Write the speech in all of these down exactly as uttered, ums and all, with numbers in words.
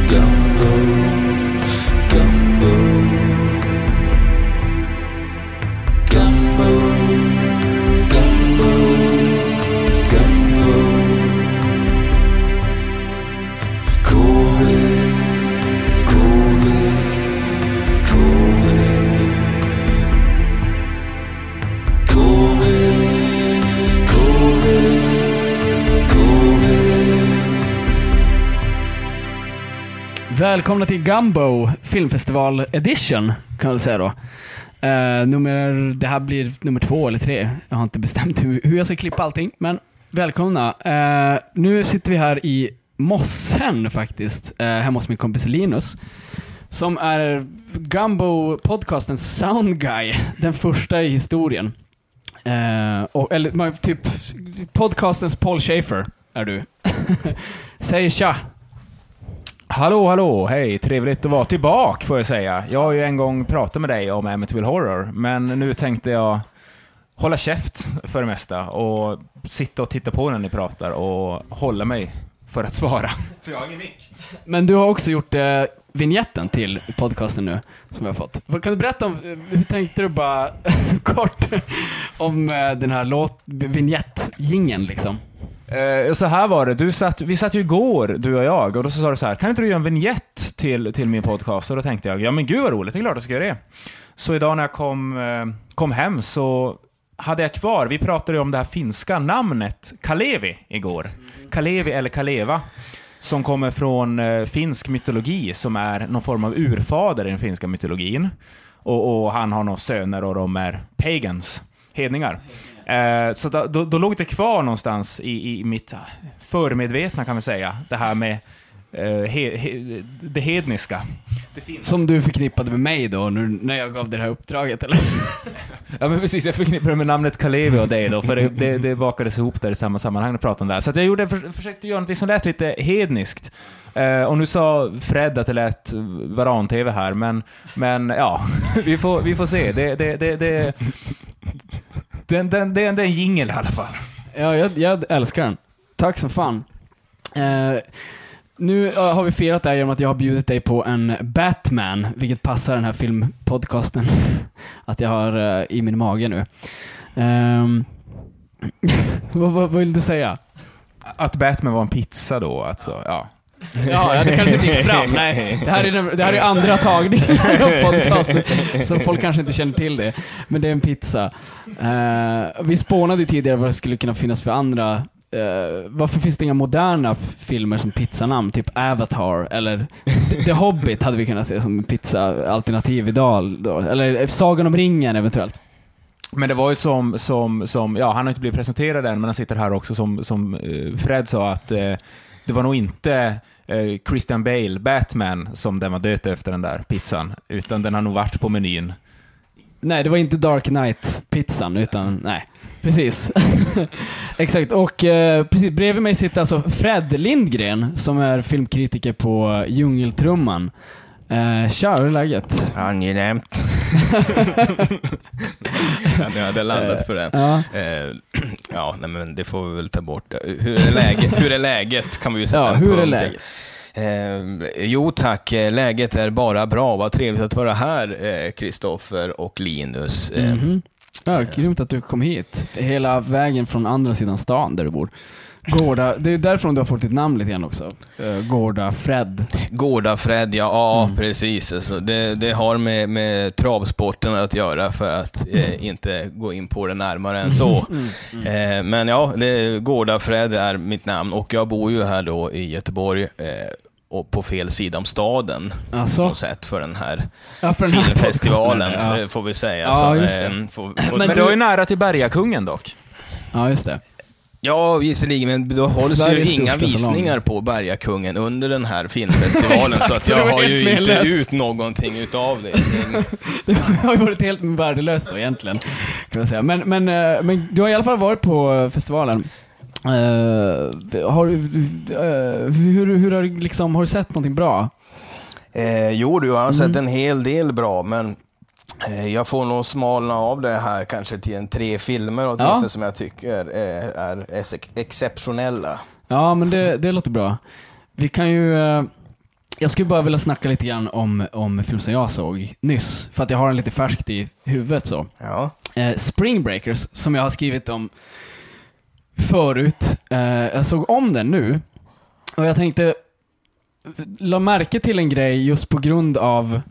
Välkomna till Gumbo filmfestival edition kan jag säga då. Uh, nummer, det här blir nummer två eller tre. Jag har inte bestämt hur, hur jag ska klippa allting, men välkomna. Uh, nu sitter vi här i Mossen faktiskt, uh, hemma hos min kompis Linus, som är Gumbo-podcastens sound guy, den första i historien. Uh, och, eller typ podcastens Paul Schaefer är du. Säg tja. Hallå, hallå, hej, trevligt att vara tillbaka får jag säga. Jag har ju en gång pratat med dig om Amityville Horror, men nu tänkte jag hålla käft för det mesta och sitta och titta på när ni pratar och hålla mig för att svara. För jag har ingen mick. Men du har också gjort eh, vignetten till podcasten nu som vi har fått. Kan du berätta om, hur tänkte du bara kort om eh, den här låt, vignettjingen liksom? Uh, så här var det, du satt, vi satt ju igår, du och jag, och då så sa du så här: kan inte du göra en vignett till, till min podcast? Och då tänkte jag, ja men gud vad roligt, det är klart jag ska göra det. Så idag när jag kom, uh, kom hem så hade jag kvar, vi pratade om det här finska namnet Kalevi igår. Mm. Kalevi eller Kaleva, som kommer från uh, finsk mytologi, som är någon form av urfader i den finska mytologin. Och, och han har några söner och de är pagans, hedningar. Eh, så då, då, då låg det kvar någonstans i, i mitt förmedvetna kan vi säga, det här med eh, he, he, det hedniska. Det finns. Som du förknippade med mig då nu, när jag gav det här uppdraget, eller? Ja men precis, jag förknippade med namnet Kalevi och dig då, för det, det, det bakades ihop där i samma sammanhang och pratade om det här. Så att jag gjorde, för, försökte göra något som lät lite hedniskt. Eh, och nu sa Fred att det lät varan-tv här, men, men ja, vi får, vi får se. Det, det, det, det Den, den, den, den är en jingle i alla fall. Ja, jag, jag älskar den. Tack så fan. Eh, nu uh, har vi firat det här genom att jag har bjudit dig på en Batman, vilket passar den här filmpodcasten att jag har uh, i min mage nu. Um, vad, vad, vad vill du säga? Att Batman var en pizza då, alltså, ja. Ja, det kanske inte gick fram. Nej, det här är, den, det här är andra tagningen av podcasten, så folk kanske inte känner till det. Men det är en pizza. Uh, vi spånade ju tidigare vad det skulle kunna finnas för andra. Uh, varför finns det inga moderna filmer som pizzanamn? Typ Avatar eller The Hobbit hade vi kunnat se som pizza-alternativ idag då. Eller Sagan om ringen eventuellt. Men det var ju som, som, som ja, han har inte blivit presenterad än, men han sitter här också som, som uh, Fred sa att uh, det var nog inte uh, Christian Bale, Batman, som den var döpt efter den där pizzan, utan den har nog varit på menyn. Nej, det var inte Dark Knight-pizzan, utan nej, precis. Exakt, och uh, precis bredvid mig sitter alltså Fred Lindgren, som är filmkritiker på Djungeltrumman. Uh, tja, hur är läget? Angenämt. Ja, jag hade landat för den. Ja, uh, ja nej, men det får vi väl ta bort. Hur är läget, hur är läget kan vi ju sätta ja, en hur punkt. är läget? Uh, jo tack, läget är bara bra. Vad trevligt att vara här, Kristoffer uh, och Linus. Uh, mm-hmm. Ja, grymt att du kom hit. Hela vägen från andra sidan stan där du bor. Gårda, det är därifrån du har fått ditt namn lite grann också. Uh, Gårda Fred. Gårda Fred, ja, ja mm. precis. Alltså, det, det har med, med travsporten att göra, för att eh, inte gå in på det närmare än så. Mm. Mm. Eh, men ja, det, Gårda Fred är mitt namn, och jag bor ju här då i Göteborg eh, och på fel sida om staden, alltså? På något sätt, för den här ja, för den här filmfestivalen, ja. får vi säga. Ja, så, just det. eh, får, får, men men du är ju nära till Bergakungen dock. Ja, just det. Ja, visserligen, men då hålls Sveriges ju inga visningar salong på Bergakungen under den här filmfestivalen. Exakt, så att jag har ju inte löst. ut någonting utav det. Det har ju varit helt värdelöst då egentligen, kan man säga. Men, men, men du har i alla fall varit på festivalen. Uh, har, uh, hur, hur har, liksom, har du sett någonting bra? Eh, jo, du har mm. sett en hel del bra, men jag får nog smalna av det här kanske till en tre filmer åtminstone, ja. Som jag tycker är, är, är exceptionella. Ja, men det, det låter bra. Vi kan ju... jag skulle bara vilja snacka lite grann om, om film som jag såg nyss. För att jag har den lite färskt i huvudet så. Ja. Eh, Spring Breakers, som jag har skrivit om förut. Eh, jag såg om den nu. Och jag tänkte la märke till en grej just på grund av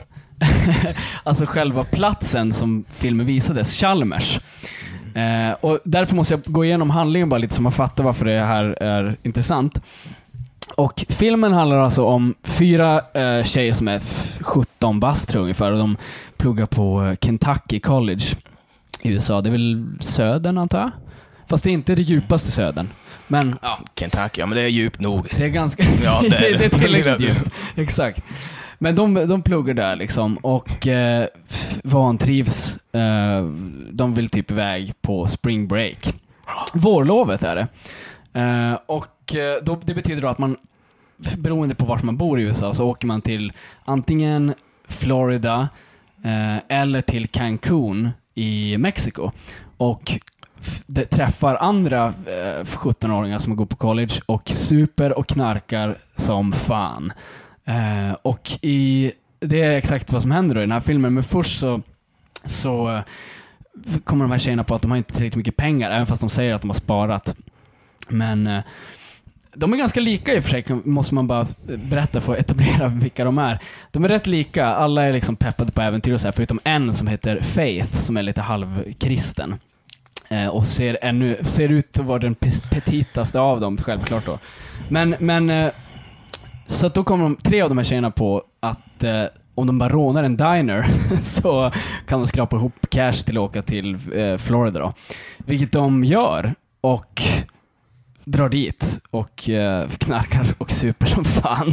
alltså själva platsen som filmen visades, Chalmers. Eh, och därför måste jag gå igenom handlingen bara lite så man fattar varför det här är intressant. Och filmen handlar alltså om fyra eh, tjejer som är sjutton bast tror jag ungefär, och de pluggar på Kentucky College i U S A. Det är väl södern antar jag? Fast det är inte det djupaste södern. Men Ja, Kentucky, ja men det är djupt nog. det är ganska Ja, det är det är tillräckligt det. djupt. Exakt. Men de, de pluggar där liksom och eh, vantrivs. Eh, de vill typ iväg på spring break. Vårlovet är det. Eh, och eh, då, det betyder då att man, beroende på vart man bor i U S A, så åker man till antingen Florida eh, eller till Cancun i Mexiko. Och det träffar andra eh, sjutton-åringar som går på college och super och knarkar som fan. Eh, och i, det är exakt vad som händer då i den här filmen. Men först så, så eh, kommer de här tjejerna på att de har inte tillräckligt mycket pengar, även fast de säger att de har sparat. Men eh, de är ganska lika i och för sig, måste man bara berätta för att etablera vilka de är. De är rätt lika, alla är liksom peppade på äventyr och så här, förutom en som heter Faith som är lite halvkristen. Eh, och ser, ännu, ser ut att vara den petitaste av dem, självklart då. Men, men eh, så att då kommer de, tre av de här tjejerna på att eh, om de bara rånar en diner så kan de skrapa ihop cash till att åka till eh, Florida då. Vilket de gör och drar dit och eh, knarkar och super som fan.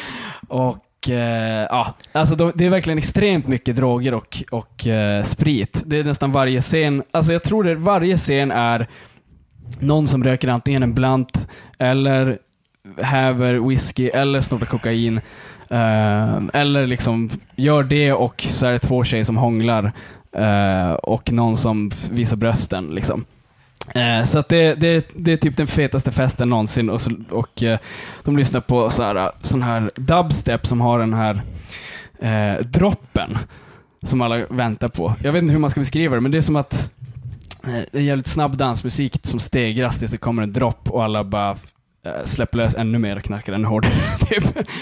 Och eh, ja, alltså de, det är verkligen extremt mycket droger och, och eh, sprit. Det är nästan varje scen, alltså jag tror det varje scen är någon som röker antingen en blunt eller häver whisky eller snortar kokain. Uh, eller liksom gör det och så är det två tjejer som hånglar uh, och någon som visar brösten liksom. Uh, så att det, det, det är typ den fetaste festen någonsin och, så, och uh, de lyssnar på så här, sån här dubstep som har den här uh, droppen som alla väntar på. Jag vet inte hur man ska beskriva det, men det är som att uh, det är jävligt snabb dansmusik som stegras tills det kommer en dropp och alla bara släpper lös ännu mer och knarkar ännu hårdare. Typ.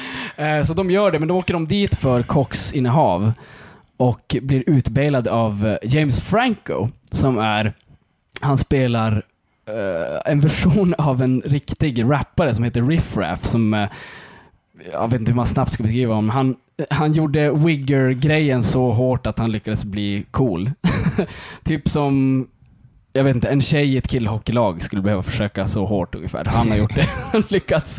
Så de gör det, men då åker de dit för kocksinnehav och blir utbailad av James Franco som är, han spelar uh, en version av en riktig rappare som heter Riff Raff som uh, jag vet inte hur man snabbt ska beskriva om. Han, han gjorde Wigger-grejen så hårt att han lyckades bli cool. Typ som jag vet inte, en tjej i ett killhockeylag skulle behöva försöka så hårt ungefär. Han har gjort det. lyckats.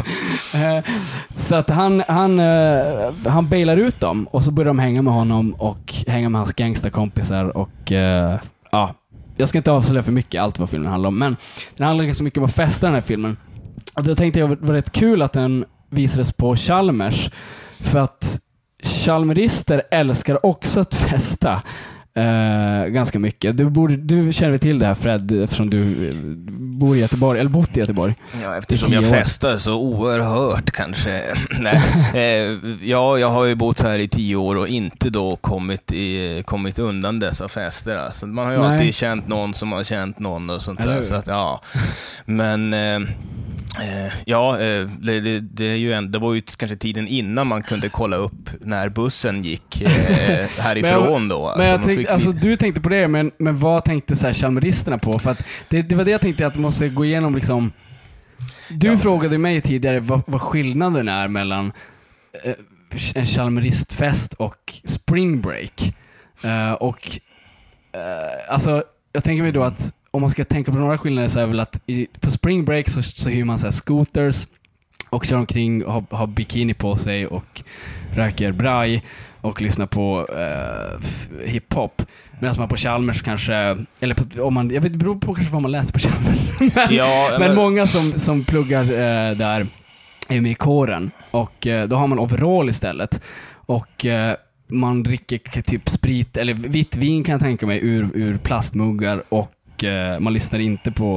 Så att han, han, han bailar ut dem och så börjar de hänga med honom och hänga med hans gangsterkompisar och ja, jag ska inte avslöja för mycket allt vad filmen handlar om, men den handlar ganska mycket om att festa den här filmen. Och då tänkte jag det var rätt kul att den visades på Chalmers för att chalmerister älskar också att festa. Uh, ganska mycket. Du, borde, du känner till det här Fred eftersom du bor i Göteborg eller bott i Göteborg. Ja, eftersom jag festar så oerhört kanske. Nej. Eh, ja, jag har ju bott här i tio år och inte då kommit, i, kommit undan dessa fester. Alltså, man har ju Nej. alltid känt någon som har känt någon och sånt där. Så att, ja. Men eh, Eh, ja, eh, det, det, det, är ju en, det var ju kanske tiden innan man kunde kolla upp när bussen gick eh, härifrån då. Alltså, men jag tänkte, alltså, du tänkte på det, men, men vad tänkte så här chalmeristerna på? För att det, det var det jag tänkte att man måste gå igenom liksom. Du ja. frågade mig tidigare vad, vad skillnaden är mellan eh, en chalmeristfest och spring break. Eh, och eh, alltså, jag tänker mig då att om man ska tänka på några skillnader så är väl att i, på spring break så, så hyr man så här scooters och kör omkring och har, har bikini på sig och röker braj och lyssnar på uh, hiphop. Medan man på Chalmers kanske, eller på, om man, jag vet, det beror på kanske vad man läser på Chalmers. men, ja, eller... men många som, som pluggar uh, där är med i kåren och uh, då har man overall istället. Och uh, man dricker typ sprit eller vitt vin kan jag tänka mig ur, ur plastmuggar och man lyssnar inte på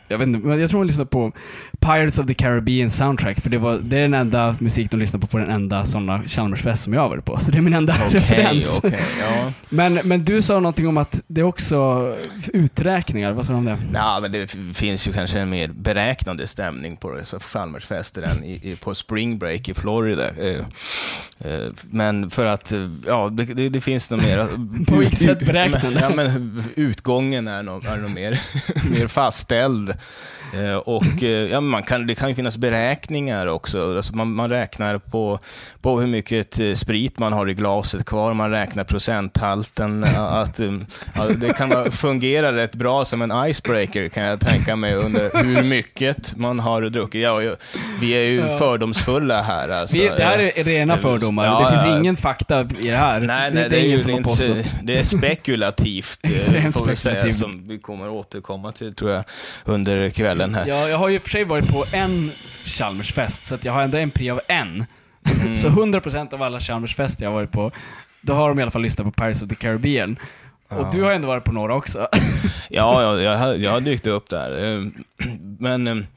jag vet inte, jag tror hon lyssnade på Pirates of the Caribbean soundtrack, för det, var, det är den enda musik de lyssnade på på den enda sådana Chalmersfest som jag har varit på, så det är min enda okay, referens. Okay, ja. men, men du sa någonting om att det är också uträkningar, vad sa du om det? Ja, men det finns ju kanske en mer beräknande stämning på det, så Chalmersfester än i, i, på Spring Break i Florida. Eh, eh, men för att, ja, det, det, det finns nog mer... på vilket sätt beräknande? Ja, men utgången är nog, är nog mer, mer fastställd. Eh, och eh, ja, man kan, det kan ju finnas beräkningar också. Alltså man, man räknar på, på hur mycket eh, sprit man har i glaset kvar. Man räknar procenthalten. Att, eh, att det kan vara, fungera rätt bra som en icebreaker, kan jag tänka mig, under hur mycket man har druckit. Ja, vi är ju ja. fördomsfulla här. Alltså. Vi, det här är rena fördomar. Ja, det finns ja. ingen fakta i det här. Nej, nej det, det, är ju inte, det är spekulativt, får vi säga, som vi kommer återkomma till, tror jag, under kvällen. Ja, jag har ju för sig varit på en Chalmersfest, så att jag har ändå en pri av en. Mm. Så hundra procent av alla Chalmersfest jag har varit på, då har de i alla fall lyssnat på Pirates of the Caribbean. Och ja. du har ändå varit på några också. Ja, jag, jag, har, jag har dykt upp där. Men... Äh,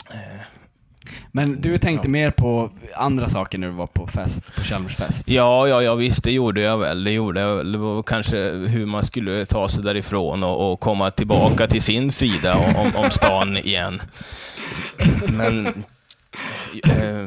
Men du tänkte ja. mer på andra saker när du var på fest, på Chalmersfest? Ja, ja, ja, visst, det gjorde jag väl. Det gjorde jag väl. Det var kanske hur man skulle ta sig därifrån och, och komma tillbaka till sin sida om, om stan igen. Men... Äh,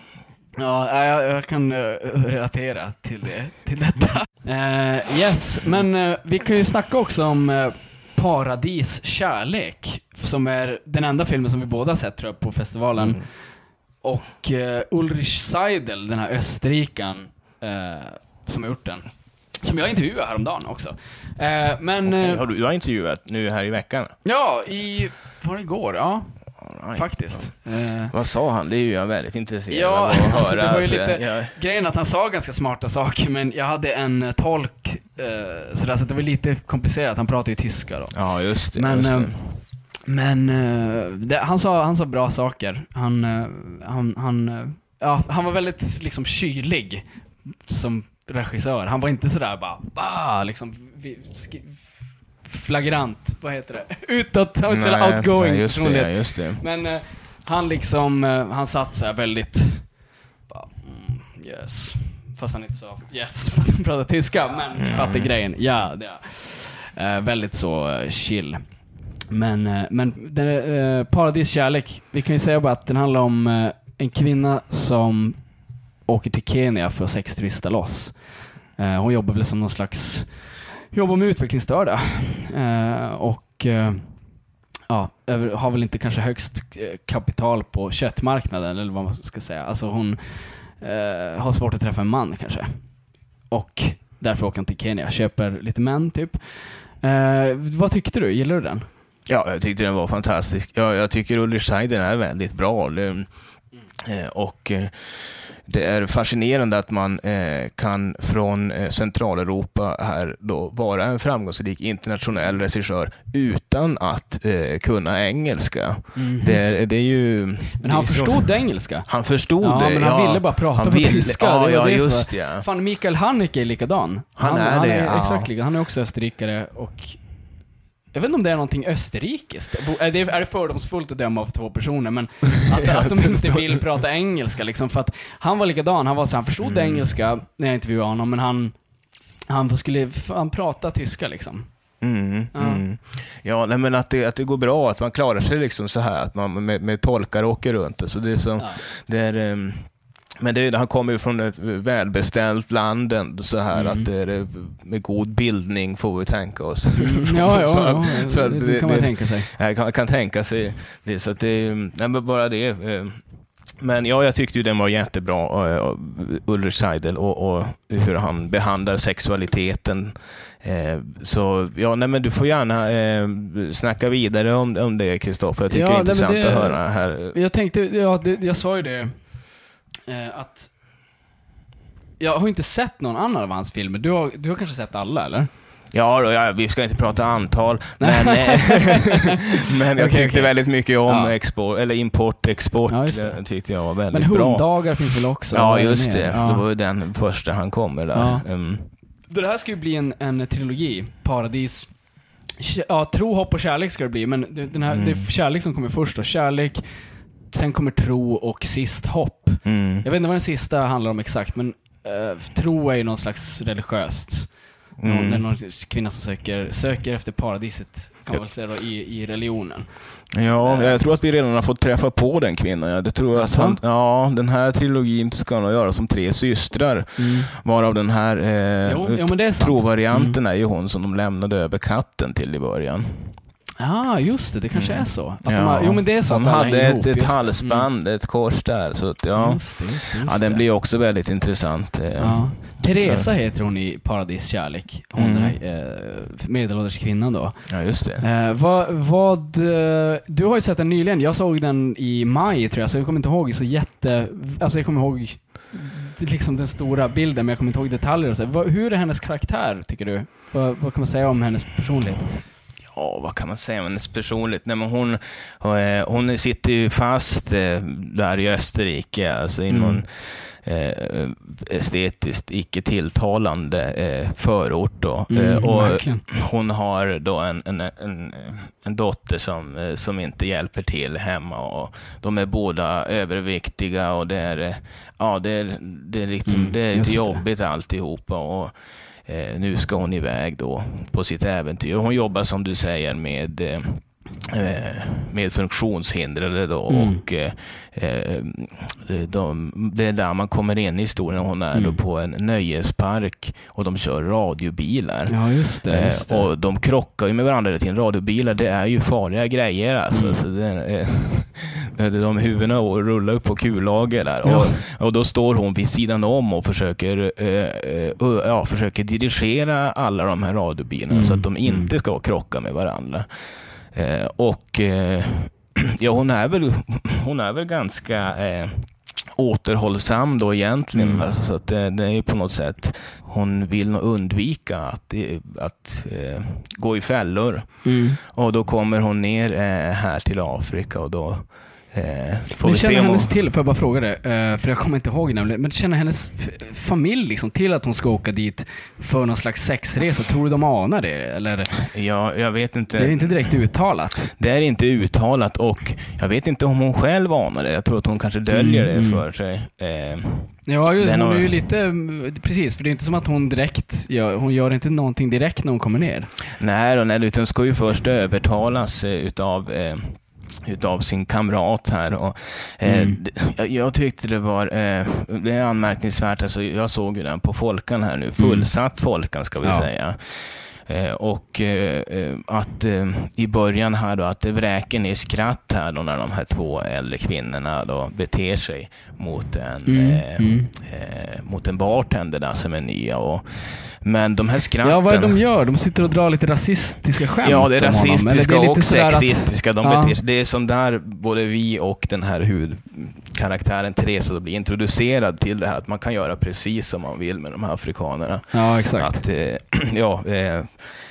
ja, jag, jag kan uh, relatera till det, till detta. Uh, yes, men uh, vi kan ju snacka också om... Uh, Paradis kärlek, som är den enda filmen som vi båda sett, tror jag, på festivalen. Mm. Och uh, Ulrich Seidel, den här österrikan uh, som har gjort den, som jag intervjuade häromdagen också. Uh, men, okay. uh, har du, du har intervjuat nu här i veckan? Ja, i, var det igår, ja. Right. Faktiskt. Uh, Vad sa han? Det är ju jag väldigt intresserad ja, av att höra. Alltså, det var ju alltså, lite jag... grejen att han sa ganska smarta saker, men jag hade en tolk uh, så, där, så det var lite komplicerat. Han pratade ju tyska då. Ja, just det. Men, just det. Uh, men uh, det, han, sa, han sa bra saker. Han, uh, han, han, uh, ja, han var väldigt liksom kylig som regissör. Han var inte sådär bara, bah, liksom vi, sk- flagrant, vad heter det? Utåt, han var inte sådär outgoing. Nej, just det, just det. Men uh, han liksom, uh, han satt så här väldigt bara, mm, yes. Fast han inte sa yes, för att han pratade tyska, men mm. fattar grejen. Ja, det är uh, väldigt så uh, chill. Men, uh, men den, uh, Paradis kärlek, vi kan ju säga bara att den handlar om uh, en kvinna som åker till Kenya för att sexturista loss. Uh, hon jobbar väl som någon slags jobbar med utvecklingsstörda. Uh, och uh, ja, har väl inte kanske högst kapital på köttmarknaden, eller vad man ska säga. Alltså hon uh, har svårt att träffa en man kanske. Och därför åker hon till Kenya, köper lite män typ. Uh, vad tyckte du? Gillar du den? Ja, jag tyckte den var fantastisk. Ja, jag tycker Ulrich Seidel är väldigt bra. Det, eh, och eh, det är fascinerande att man eh, kan från eh, Centraleuropa här då vara en framgångsrik internationell regissör utan att eh, kunna engelska. Mm-hmm. Det, det är ju... Men han förstod så... engelska. Han förstod ja, det, men han ja. ville bara prata han på ville... tyska. Ja, det ja, det just var... det. Fan, Mikael Haneke är likadan. Han, han är han det, är, ja. Exakt, han är också österrikare och... Jag vet inte om det är någonting österrikiskt. Är det, är det fördomsfullt att döma av två personer, men att, att de inte vill prata engelska liksom, för att han var likadan. Han var så han förstod mm. engelska när jag intervjuade honom, men han han skulle han prata tyska liksom. Mm, ja, mm. ja nej, men att det, att det går bra, att man klarar sig liksom så här, att man med, med tolkar åker runt. Så det är som ja. det är um... Men det, han kommer ju från ett välbeställt land så här, mm. att det är med god bildning får vi tänka oss. Mm, ja, ja, så, ja, så det, det, det kan man det, tänka sig. Jag kan, kan tänka sig det, så att det, nej, bara det. Men ja, jag tyckte ju den var jättebra, Ulrich Seidel, och, och hur han behandlar sexualiteten. Så ja, nej, men du får gärna eh, snacka vidare om, om det, Kristoffer. Jag tycker ja, det är intressant det, att höra här. Jag tänkte, ja, det, jag sa ju det, att jag har inte sett någon annan av hans filmer. Du har, du har kanske sett alla, eller? Ja, då, ja, vi ska inte prata antal, men, men jag okay, tyckte okay. väldigt mycket om ja. export, eller import, export. Ja, det tyckte jag var väldigt men bra. Men Hunddagar finns väl också? Ja, just det. Ja. Det var ju den första han kom med där. Ja. Um. Det här ska ju bli en, en trilogi. Paradis, Ja, tro, hopp och kärlek ska det bli. Men den här, mm. det är kärlek som kommer först då. Kärlek, sen kommer tro och sist hopp. Mm. Jag vet inte vad den sista handlar om exakt, men uh, tro är ju någon slags religiöst. Mm. Någon, någon kvinna som söker, söker efter paradiset, kan man väl säga då, i, i religionen. Ja, jag tror att vi redan har fått träffa på den kvinnan. Ja. Det tror jag att han, ja, den här trilogin ska nog göra som tre systrar. Mm. Varav den här eh, jo, jo, men det är sant. Trovarianten mm. är ju hon som de lämnade över katten till i början. Ja, ah, just det. Det kanske mm. är så. Att ja. de har, jo, men det är så de att hade ett, ihop, ett halsband, mm. ett kors där. Så att, ja, just det, just det, just ja, den blir också väldigt intressant. Ja. Teresa heter hon i Paradis kärlek. Hon mm. den här eh, medelålders kvinnan då. Ja, just det. Eh, vad, vad, eh, du har ju sett den nyligen. Jag såg den i maj, tror jag. Så jag kommer inte ihåg så jätte... Alltså jag kommer ihåg liksom den stora bilden, men jag kommer inte ihåg detaljer och så. Vad, hur är hennes karaktär, tycker du? Vad, vad kan man säga om hennes personlighet? Ja, vad kan man säga om hennes personligt? Nej, men hon, hon sitter ju fast där i Österrike, alltså i någon mm. estetiskt icke tilltalande förort då. Mm, och verkligen. Hon har då en, en, en, en dotter som, som inte hjälper till hemma, och de är båda överviktiga, och det är, ja, det är, det är liksom, mm, det är lite jobbigt alltihopa, och Eh, nu ska hon iväg då på sitt äventyr. Hon jobbar, som du säger, med eh, med funktionshindrade då, mm. och eh, de, det är där man kommer in i historien. Hon är mm. då på en nöjespark, och de kör radiobilar. Ja, just det, just det. Eh, och de krockar ju med varandra till en radiobilar. Det är ju farliga grejer alltså. Mm. Så det är, de huvudena och rullar upp på kullager där. Ja. Och, och då står hon vid sidan om och försöker eh, eh, ja, försöker dirigera alla de här radiobilarna mm. så att de inte ska krocka med varandra. Eh, och eh, ja, hon är väl hon är väl ganska eh, återhållsam då egentligen. Mm. Alltså, så att det, det är ju på något sätt, hon vill nog undvika att, att eh, gå i fällor. Mm. Och då kommer hon ner eh, här till Afrika, och då Eh, får men vi känner se hennes hon... till, för jag bara fråga det, eh, för jag kommer inte ihåg nämligen, men känner hennes f- familj liksom till att hon ska åka dit för någon slags sexresa? Tror du de anar det? Eller? Ja, jag vet inte. Det är inte direkt uttalat. Det är inte uttalat, och jag vet inte om hon själv anar det. Jag tror att hon kanske döljer mm. det för sig. Eh, ja, just, hon har... är ju lite, precis, för det är inte som att hon direkt, ja, hon gör inte någonting direkt när hon kommer ner. Nej, nej, utan ska ju först övertalas eh, utav eh, utav sin kamrat här, och eh, mm. jag, jag tyckte det var eh, det är anmärkningsvärt, alltså jag såg ju den på Folkan här nu, fullsatt Folkan ska vi ja. säga. Eh, och eh, att eh, i början här då, att det vräker ner skratt här då, när de här två äldre kvinnorna då beter sig mot en mm. Eh, mm. Eh, mot en bartender där som är nya, och men de här skratten... Ja, vad är det de gör? De sitter och drar lite rasistiska skämt. Ja, det är rasistiska det är och sexistiska. De ja. beter sig. Det är som där både vi och den här huvudkaraktären Teresa blir introducerad till det här, att man kan göra precis som man vill med de här afrikanerna. Ja, exakt. Att, eh, ja, eh,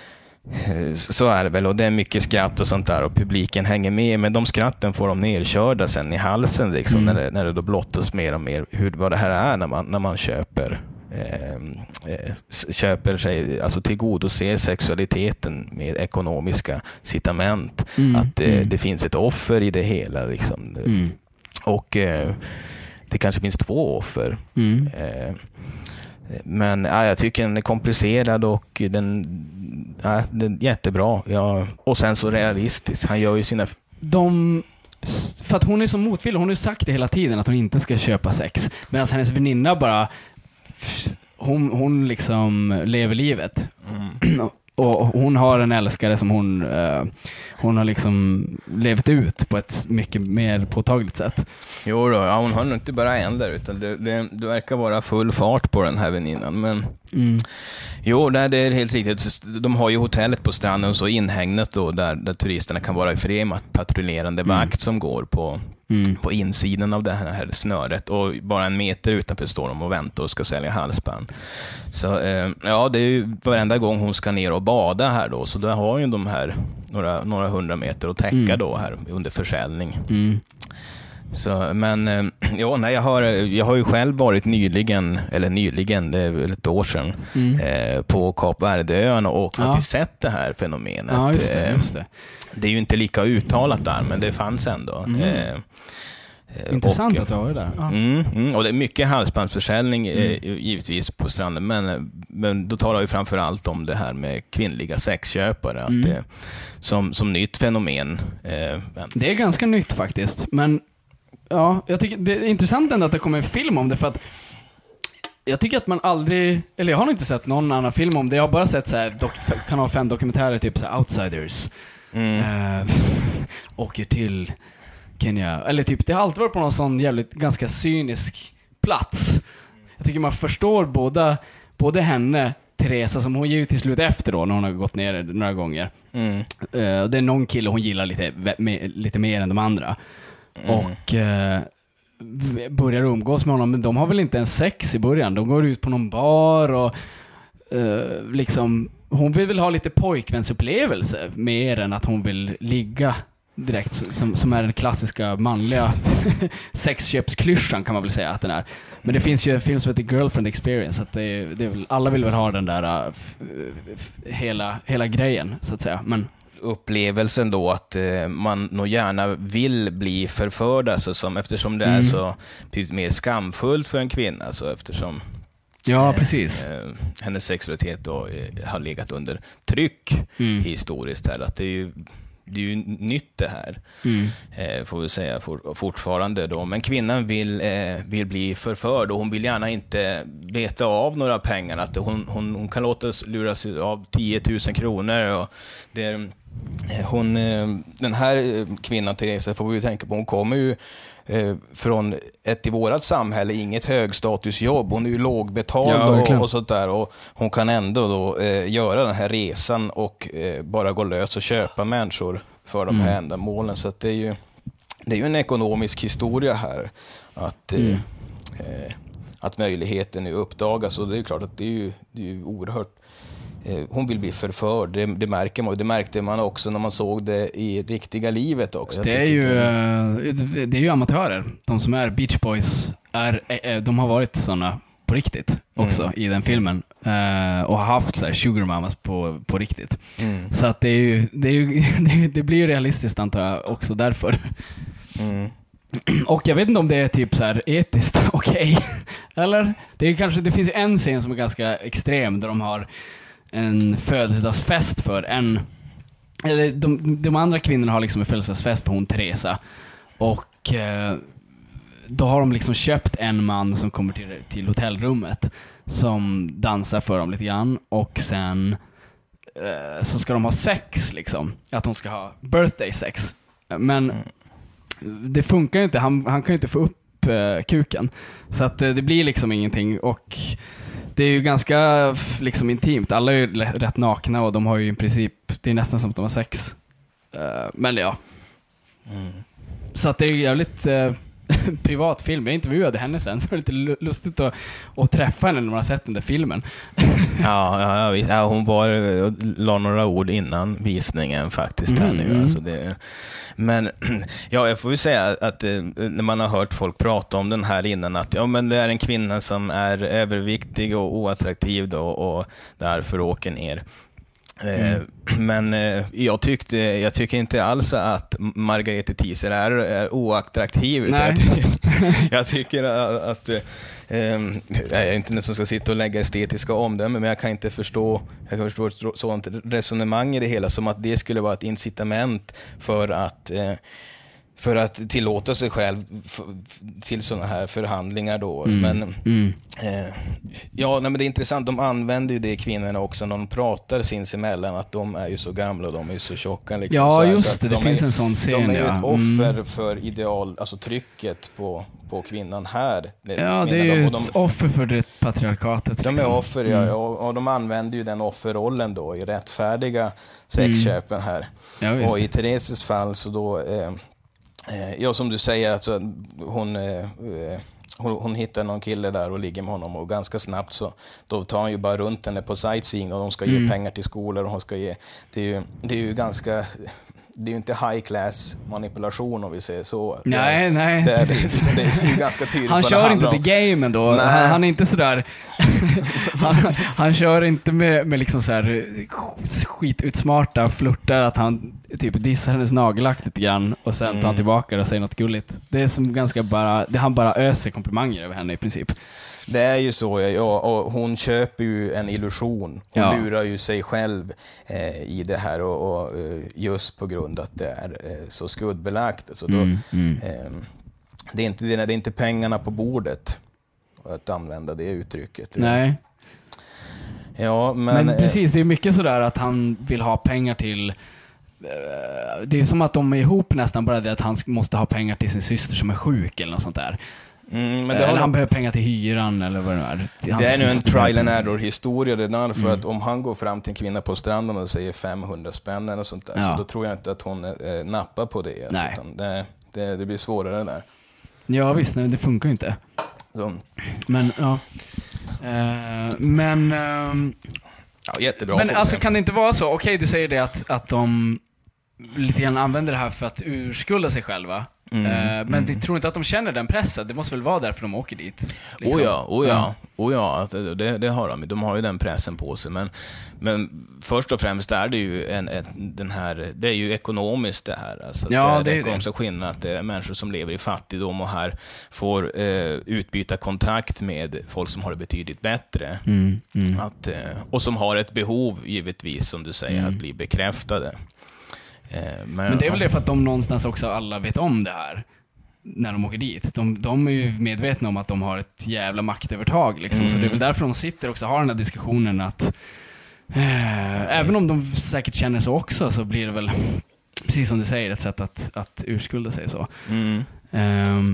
så är det väl, och det är mycket skratt och sånt där, och publiken hänger med, men de skratten får de nerkörda sen i halsen liksom, mm. när, det, när det då blottas mer och mer hur, vad det här är när man, när man köper Eh, eh, köper sig, alltså tillgodoser sexualiteten med ekonomiska citament, mm, att eh, mm. det finns ett offer i det hela liksom. Mm. Och eh, det kanske finns två offer. Mm. Eh, men ja, jag tycker den är komplicerad, och den, ja, den är jättebra. Ja, och sen så realistisk. Han gör ju sina... De... För att hon är så motvillig. Hon har ju sagt det hela tiden att hon inte ska köpa sex. Medan hennes väninna bara... Hon, hon liksom lever livet. Mm. Och hon har en älskare som hon uh, hon har liksom levt ut på ett mycket mer påtagligt sätt. Jo då, ja, hon har nog inte bara en där, utan det, det, det verkar vara full fart på den här väninnan. Men mm. jo, det är helt riktigt. De har ju hotellet på stranden så inhägnat då, där, där turisterna kan vara i fred med att patrullerande mm. vakt som går på Mm. på insidan av det här snöret, och bara en meter utanför står de och väntar och ska sälja halsband. Så eh, ja, det är ju varenda gång hon ska ner och bada här då, så där har ju de här några, några hundra meter att täcka mm. då här under försäljning. Mm. Så, men eh, ja, nej, jag, har, jag har ju själv varit nyligen, eller nyligen, det är väl ett år sedan, mm. eh, på Kap Verdeöarna och ja. faktiskt sett det här fenomenet. Ja, just det, just det. Eh, det är ju inte lika uttalat där, men det fanns ändå. Mm. Eh, Intressant och, att du har det där. Ja. Mm, mm, och det är mycket halsbandsförsäljning mm. eh, givetvis på stranden, men, men då talar vi framför allt om det här med kvinnliga sexköpare, att mm. det, som, som nytt fenomen. Eh, men. Det är ganska nytt faktiskt, men ja, jag tycker det är intressant ändå att det kommer en film om det, för att jag tycker att man aldrig, eller jag har nog inte sett någon annan film om det. Jag har bara sett så här dok- kanal fem dokumentärer, typ så här Outsiders. Mm. Eh, åker till Kenya, eller typ det har alltid varit på någon sån jävligt ganska cynisk plats. Jag tycker man förstår båda, både henne, Teresa, som hon ger ju till slut efter då när hon har gått ner några gånger. Mm. Uh, det är någon kille hon gillar lite, me, lite mer än de andra. Mm. Och uh, börjar umgås med honom, men de har väl inte ens sex i början. De går ut på någon bar och uh, liksom, hon vill väl ha lite pojkvänsupplevelse mer än att hon vill ligga direkt, som, som är den klassiska manliga sexköpsklyschan, kan man väl säga att den är. Men det finns ju en film som heter Girlfriend Experience, att det är, det är väl, alla vill väl ha den där f, f, hela, hela grejen, så att säga. Men upplevelsen då att eh, man nog gärna vill bli förförd, alltså, som, eftersom det mm. är så mer skamfullt för en kvinna, alltså, eftersom ja, precis. Eh, hennes sexualitet då, eh, har legat under tryck mm. historiskt här, att det är ju Det är ju nytt det här, mm. eh, får vi säga for, fortfarande då. Men kvinnan vill, eh, vill bli förförd och hon vill gärna inte veta av några pengar. Att hon, hon, hon kan låta luras av tio tusen kronor. Och det är, eh, hon, eh, den här kvinnan, Teresa, får vi ju tänka på, hon kommer ju eh, från ett i vårat samhälle inget högstatusjobb. Hon är ju lågbetald ja, och, och sånt där. Och hon kan ändå då eh, göra den här resan och eh, bara gå lös och köpa människor för de här mm. ändamålen. Så att det är ju det är ju en ekonomisk historia här att, mm. eh, att möjligheten nu uppdagas. Och det är klart att det är ju, det är ju oerhört. Hon vill bli förförd, det, det märker man. Det märkte man också när man såg det i riktiga livet också. Det är, ju, det, det är ju amatörer. De som är Beach Boys, är, de har varit sådana på riktigt också mm. i den filmen. Och har haft så här sugar mamas på, på riktigt. Mm. Så att det, är ju, det, är ju, det blir ju realistiskt, antar jag, också därför. Mm. Och jag vet inte om det är typ så här etiskt okej. Okay. Eller? Det, är kanske, det finns ju en scen som är ganska extrem där de har en födelsedagsfest för en, eller de, de andra kvinnorna har liksom en födelsedagsfest för hon Teresa, och eh, då har de liksom köpt en man som kommer till, till hotellrummet som dansar för dem lite grann, och sen eh, så ska de ha sex liksom, att de ska ha birthday sex, men det funkar ju inte, han, han kan ju inte få upp eh, kuken, så att eh, det blir liksom ingenting, och det är ju ganska liksom intimt. Alla är ju rätt nakna och de har ju i princip, det är nästan som att de har sex. Uh, men ja. Mm. Så att det är ju jävligt uh, privat film. Jag intervjuade henne sen, så det är lite lustigt att, att träffa henne när man har sett den där filmen. ja, ja, ja, ja, hon var la några ord innan visningen faktiskt här mm. nu. Alltså det, men ja, jag får ju säga att eh, när man har hört folk prata om den här innan, att ja, men det är en kvinna som är överviktig och oattraktiv då, och därför åker ner. Mm. Men jag tyckte jag tycker inte alls att Margarete Teaser är, är oattraktiv. Jag tycker, jag tycker att, att ähm, jag är inte den som ska sitta och lägga estetiska omdömen, men jag kan inte förstå jag kan förstå ett sådant resonemang i det hela, som att det skulle vara ett incitament för att äh, för att tillåta sig själv f- till sådana här förhandlingar då. Mm. Men mm. Eh, ja, nej, men det är intressant. De använder ju det, kvinnorna också, när de pratar sinsemellan, att de är ju så gamla och de är ju så tjocka liksom. Ja, så här, just så det, det de finns är, en sån scen. De är ju ja. ett offer mm. för ideal, alltså trycket på, på kvinnan här. Ja, det är ju de, ett offer för det patriarkatet. De liksom. är offer, ja, mm. och, och de använder ju den offerrollen då i rättfärdiga sexköpen här. Mm. Ja, och i Thereses fall så då eh, ja, som du säger, alltså, hon, eh, hon, hon hittar någon kille där och ligger med honom, och ganska snabbt så då tar han ju bara runt henne på sightseeing, och de ska ge mm. pengar till skolor, och hon ska ge, det är ju, det är ju ganska det är ju inte high class manipulation om vi säger så. Nej, det är, nej. Det är, det, det är ju ganska tydligt han vad kör det inte om. the game ändå. Han, han är inte sådär... han, han kör inte med, med liksom så här skitutsmarta flörtar att han typ dissar hennes nagellack lite grann och sen tar han tillbaka det och säger något gulligt. Det är som ganska bara... Det han bara öser komplimanger över henne i princip. Det är ju så, ja, och hon köper ju en illusion. Hon ja. lurar ju sig själv eh, i det här och, och just på grund att det är eh, så skuldbelagt. Så då, mm, mm. Eh, det, är inte, det är inte pengarna på bordet att använda det uttrycket. Nej. Ja, men, men precis, det är mycket sådär att han vill ha pengar till... Det är som att de är ihop nästan bara det att han måste ha pengar till sin syster som är sjuk eller något sånt där. Mm, men det eller har han behöver pengar till hyran eller vad det är. Det är nu en trial and error historia redan för mm. att om han går fram till en kvinna på stranden och säger femhundra spänn eller sånt där, ja. så då tror jag inte att hon eh, nappar på det. Alltså, Nej. utan det, det, det blir svårare där. Ja visst, nej, det funkar ju inte. Så. Men ja. Uh, men um, ja, jättebra. Men alltså kan det inte vara så? Okej, okay, du säger det att, att de lite grann använder det här för att urskulda sig själva. Mm, uh, men mm. jag tror inte att de känner den pressen. Det måste väl vara därför de åker dit. Liksom. Oh ja, oh ja, oh ja det, det har de. De har ju den pressen på sig. Men, men först och främst är det ju en, en, den här, det är ju ekonomiskt det här. Alltså ja, det är det är det ekonomiska skillnad att det är människor som lever i fattigdom och här får eh, utbyta kontakt med folk som har det betydligt bättre. Mm, mm. Att, eh, och som har ett behov, givetvis, som du säger, mm. att bli bekräftade. Men, men det är väl det för att de någonstans också alla vet om det här när de åker dit. De, de är ju medvetna om att de har ett jävla maktövertag liksom. Mm. Så det är väl därför de sitter också och har den här diskussionen att eh, även om de säkert känner så också så blir det väl precis som du säger ett sätt att, att urskulda sig så. Mm. Um,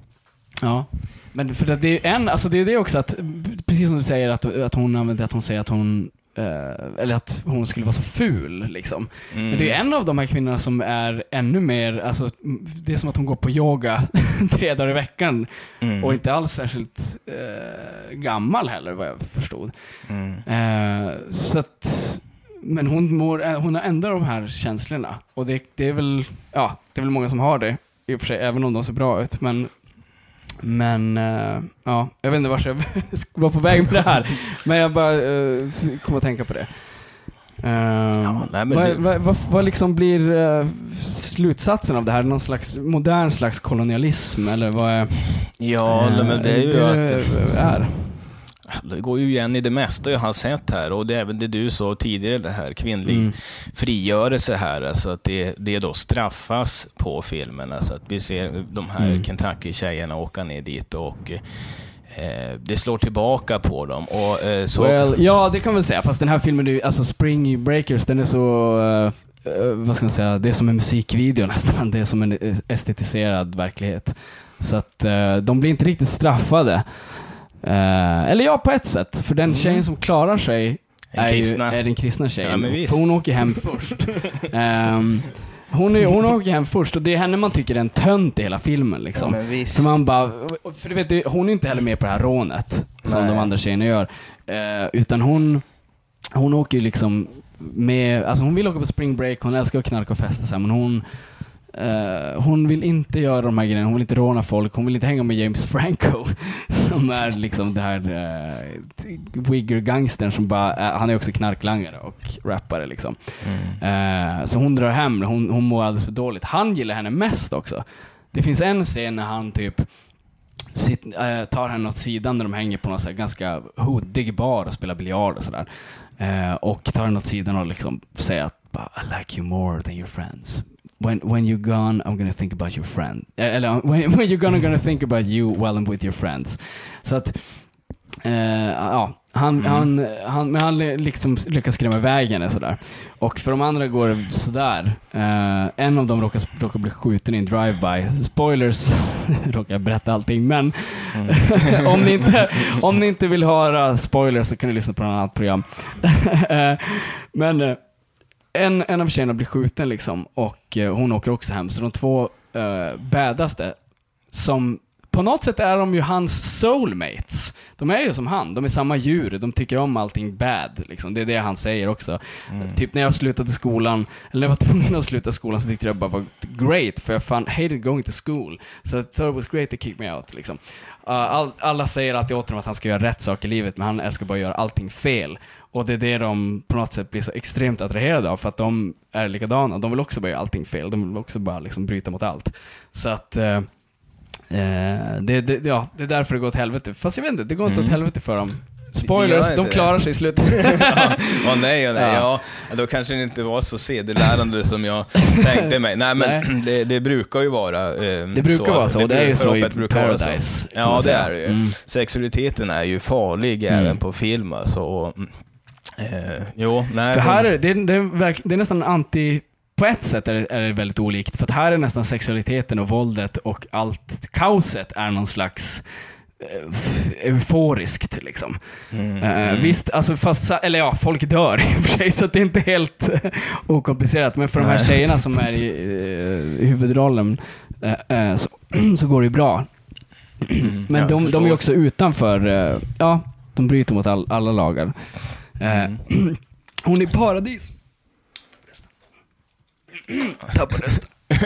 ja. Men för det är en, alltså det är det också att precis som du säger att, att hon använder att hon säger att hon Uh, eller att hon skulle vara så ful liksom. Mm. Men det är en av de här kvinnorna som är ännu mer, alltså det är som att hon går på yoga tre dagar i veckan mm. och inte alls särskilt uh, gammal heller vad jag förstod. Mm. Uh, så att, men hon, mår, hon har ändå de här känslorna och det, det är väl ja, det är väl många som har det i och för sig, även om de ser bra ut, men Men, uh, ja, jag vet inte vart jag var på väg med det här. Men jag bara uh, kom att tänka på det. Uh, ja, nej, vad, det... Vad, vad, vad liksom blir uh, slutsatsen av det här? Någon slags modern slags kolonialism? Eller vad är... Ja, uh, men det är ju det att... Är. Det går ju igen i det mesta jag har sett här, och det är även det du sa tidigare, det här kvinnlig mm. frigörelse här, alltså att det, det då straffas på filmen, alltså att vi ser de här mm. Kentucky-tjejerna åka ner dit och eh, det slår tillbaka på dem och, eh, så... well, ja, det kan man väl säga, fast den här filmen är, alltså Spring Breakers, den är så uh, vad ska man säga, det är som en musikvideo nästan, det är som en estetiserad verklighet, så att uh, de blir inte riktigt straffade. Uh, eller ja, på ett sätt. För den mm. tjejen som klarar sig är, ju, är den kristna tjejen. Ja, för hon åker hem först. um, hon, är, hon åker hem först och det är henne man tycker är en tönt i hela filmen liksom. Ja, för man bara, för du vet, hon är inte heller med på det här rånet som Nej. de andra tjejerna gör. Uh, utan hon hon åker ju liksom med, alltså hon vill åka på spring break, hon älskar att knarka och festa sig, men hon Uh, hon vill inte göra de här grejerna, hon vill inte råna folk, hon vill inte hänga med James Franco som är liksom det här uh, wigger-gangstern som bara, uh, han är också knarklangare och rappare liksom. Mm. Uh, så hon drar hem, hon, hon mår alldeles för dåligt. Han gillar henne mest också. Det finns en scen när han typ sitt, uh, tar henne åt sidan när de hänger på någon så här ganska hoodig bar och spelar biljard och sådär. Uh, och tar henne åt sidan och liksom säger att I like you more than your friends. When when you're gone, I'm gonna think about your friend. Eller when, when you're gone, I'm gonna think about you while I'm with your friends. Så att uh, ja, han mm. han han men han liksom lyckas skrämma iväg henne sådär. Och för de andra går det sådär. Uh, en av dem råkar, råkar bli skjuten i en drive-by. Spoilers, råkar berätta allting, men mm. om ni inte om ni inte vill höra spoilers så kan ni lyssna på något annat program. uh, men uh, En, en av tjejerna blir skjuten liksom, och uh, hon åker också hem. Så de två uh, bädaste som på något sätt är de ju hans soulmates. De är ju som han, de är samma djur, de tycker om allting bad liksom. Det är det han säger också. Mm. Typ när jag slutade skolan, eller när jag var tvungen att sluta skolan, så tyckte jag bara var great, för jag fan hated going to school, so I thought it was great to kick me out liksom. uh, all, Alla säger alltid åt honom att han ska göra rätt saker i livet, men han älskar bara göra allting fel. Och det är det de på något sätt blir så extremt attraherade av, för att de är likadana. De vill också bara göra allting fel, de vill också bara liksom bryta mot allt. Så att uh, Eh, det, det, ja, det är därför det går åt helvete. Fast jag vet inte, det går inte mm. åt helvete för dem. Spoilers, de klarar sig i slutet. ja, oh, nej, oh, nej. Ja. Ja, då kanske det inte var så sedelärande som jag tänkte mig. Nej, men nej. Det, det brukar ju vara eh, Det brukar så. vara så, det, det är ju så i Paradise. Ja, det är det ju. Mm. Sexualiteten är ju farlig mm. även på film. Alltså, och, eh, jo, nej. För här är det, det, det, är verk, det är nästan anti... På ett sätt är det, är det väldigt olikt, för att här är nästan sexualiteten och våldet och allt kaoset är någon slags uh, euforiskt liksom. Mm, uh, mm. Visst, alltså fast, eller ja, folk dör i och för sig, så att det är inte helt uh, okomplicerat, men för de här Nej. tjejerna som är i uh, huvudrollen uh, uh, så, så går det ju bra. Mm, men de, de är ju också utanför, uh, ja, de bryter mot all, alla lagar. Uh, mm. Hon är paradis. Tappa rösten.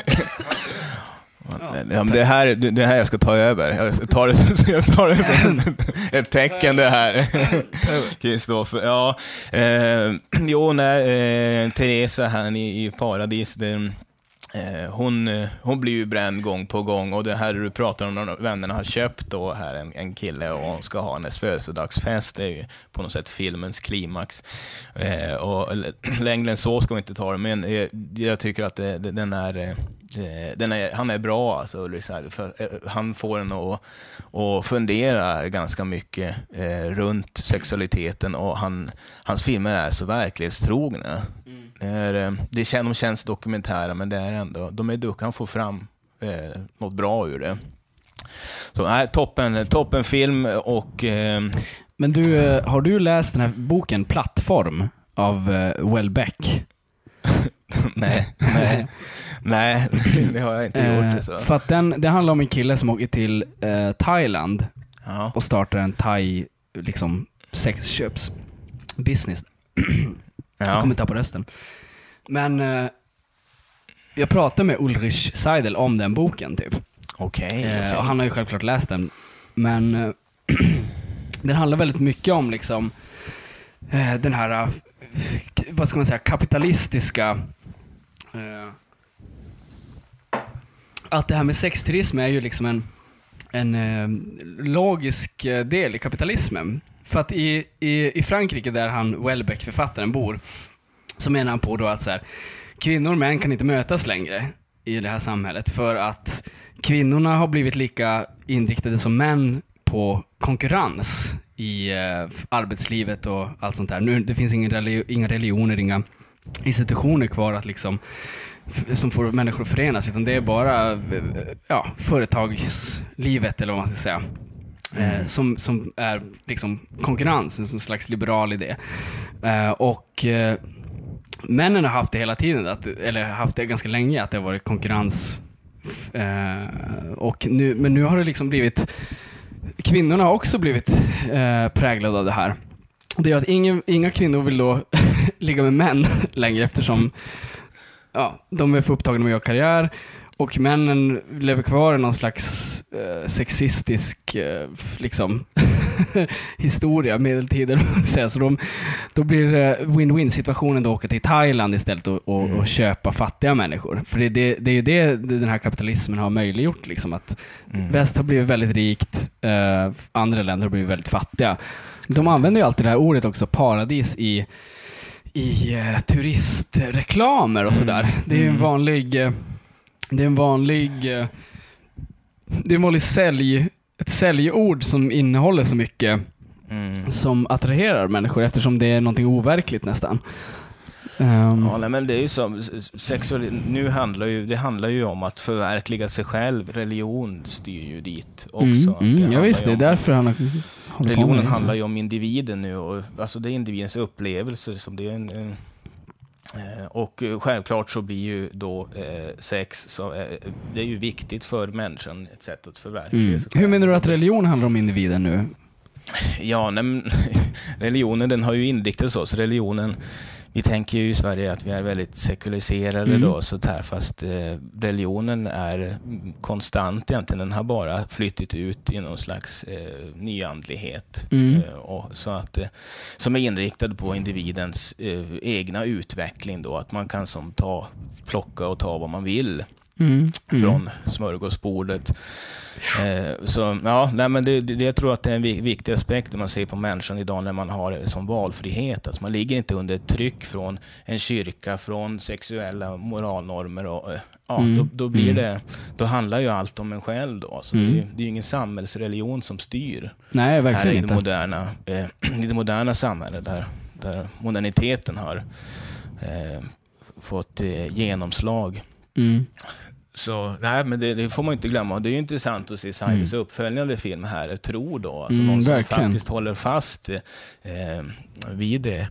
Ja, men det här det här jag ska ta över. Jag tar det, jag tar det som ett tecken det här. Kristoffer. Ja, eh, jo, när eh, Teresa här i, i Paradis, det, eh, hon hon blir ju bränd gång på gång, och det här du pratar om, när vännerna har köpt då här en, en kille och hon ska ha hennes födelsedagsfest, det är ju på något sätt filmens klimax. Eh, och längre än så ska vi inte ta det, men eh, jag tycker att det, det, den är eh, Den är, han är bra alltså, för han får en att, att fundera ganska mycket eh, runt sexualiteten, och han, hans filmer är så verklighetstrogna. Mm. Det, är, det känns, de känns dokumentära, men det är ändå, de är duktiga, han får fram eh, något bra ur det. Så nej, toppen, toppen film. Och eh, men du, har du läst den här boken Plattform av eh, Welbeck? nej, nej. Nej, det har jag inte eh, gjort. Så. För att den, det handlar om en kille som åker till eh, Thailand ja. och startar en thai liksom sexköps business. Ja. Jag kommer ta på rösten. Men eh, jag pratade med Ulrich Seidel om den boken typ. Okej. Okay, eh, okay. Och han har ju självklart läst den. Men eh, den handlar väldigt mycket om liksom eh, den här, vad ska man säga, kapitalistiska eh, att det här med sexturism är ju liksom en, en eh, logisk del i kapitalismen. För att i, i, i Frankrike, där han Welbeck, författaren, bor, så menar han på då att så här, kvinnor och män kan inte mötas längre i det här samhället, för att kvinnorna har blivit lika inriktade som män på konkurrens i eh, arbetslivet och allt sånt där. Nu, det finns ingen religi- inga religioner, inga institutioner kvar att liksom som får människor att förenas, utan det är bara ja, företagslivet, eller vad man ska säga, mm. eh, som, som är liksom konkurrens, en slags liberal idé. Eh, och eh, männen har haft det hela tiden, att, eller haft det ganska länge, att det har varit konkurrens. Eh, och nu, men nu har det liksom blivit, kvinnorna har också blivit eh, präglade av det här. Det gör att ingen, inga kvinnor vill då ligga med män längre, eftersom ja, de är för upptagna med att göra karriär, och männen lever kvar i någon slags eh, sexistisk eh, liksom historia, medeltiden. Så de, då blir det win-win situationen då, åka till Thailand istället och, och, mm. och köpa fattiga människor. För det, det, det är ju det den här kapitalismen har möjliggjort, liksom, att mm. väst har blivit väldigt rikt, eh, andra länder har blivit väldigt fattiga. De använder ju alltid det här ordet också, paradis, i i eh, turistreklamer och sådär. Mm. Det är ju en vanlig eh, det är en vanlig eh, det är en vanlig sälj, ett säljord som innehåller så mycket mm. som attraherar människor, eftersom det är någonting overkligt nästan. Um. Ja, nej, men det är ju som sexual, nu handlar ju det handlar ju om att förverkliga sig själv. Religion styr ju dit också. Mm, mm, jag visst, det är därför han har religionen handlar ju om individen nu, och alltså det är individens upplevelser som det är en, en Eh, och eh, självklart så blir ju då eh, sex, så, eh, det är ju viktigt för människan, ett sätt att förverkliga Mm. sig. Hur menar du att religion handlar om individen nu? Ja, nej, religionen den har ju inriktat så, så religionen, vi tänker ju i Sverige att vi är väldigt sekulariserade Mm. då, så där, fast eh, religionen är konstant egentligen, den har bara flyttit ut i någon slags eh, nyandlighet Mm. eh, och, så att, eh, som är inriktad på individens eh, egna utveckling då, att man kan som ta, plocka och ta vad man vill. Mm. Mm. Från smörgåsbordet. Eh, så ja, nej, men det, det, jag tror att det är en viktig aspekt när man ser på människan idag när man har det som valfrihet. Alltså man ligger inte under ett tryck från en kyrka, från sexuella moralnormer och eh, ja, Mm. då, då blir Mm. det, då handlar ju allt om en själv då. Så Mm. det, är- det är ju ingen samhällsreligion som styr Nej, här verkligen i det inte. moderna, eh, i det moderna samhället där, där moderniteten har eh, fått eh, genomslag. Mm. Så nej, men det, det får man inte glömma. Det är ju intressant att se Silence Mm. uppföljande film här, Tro då. Alltså Mm, någon som verkligen. faktiskt håller fast eh, vid det.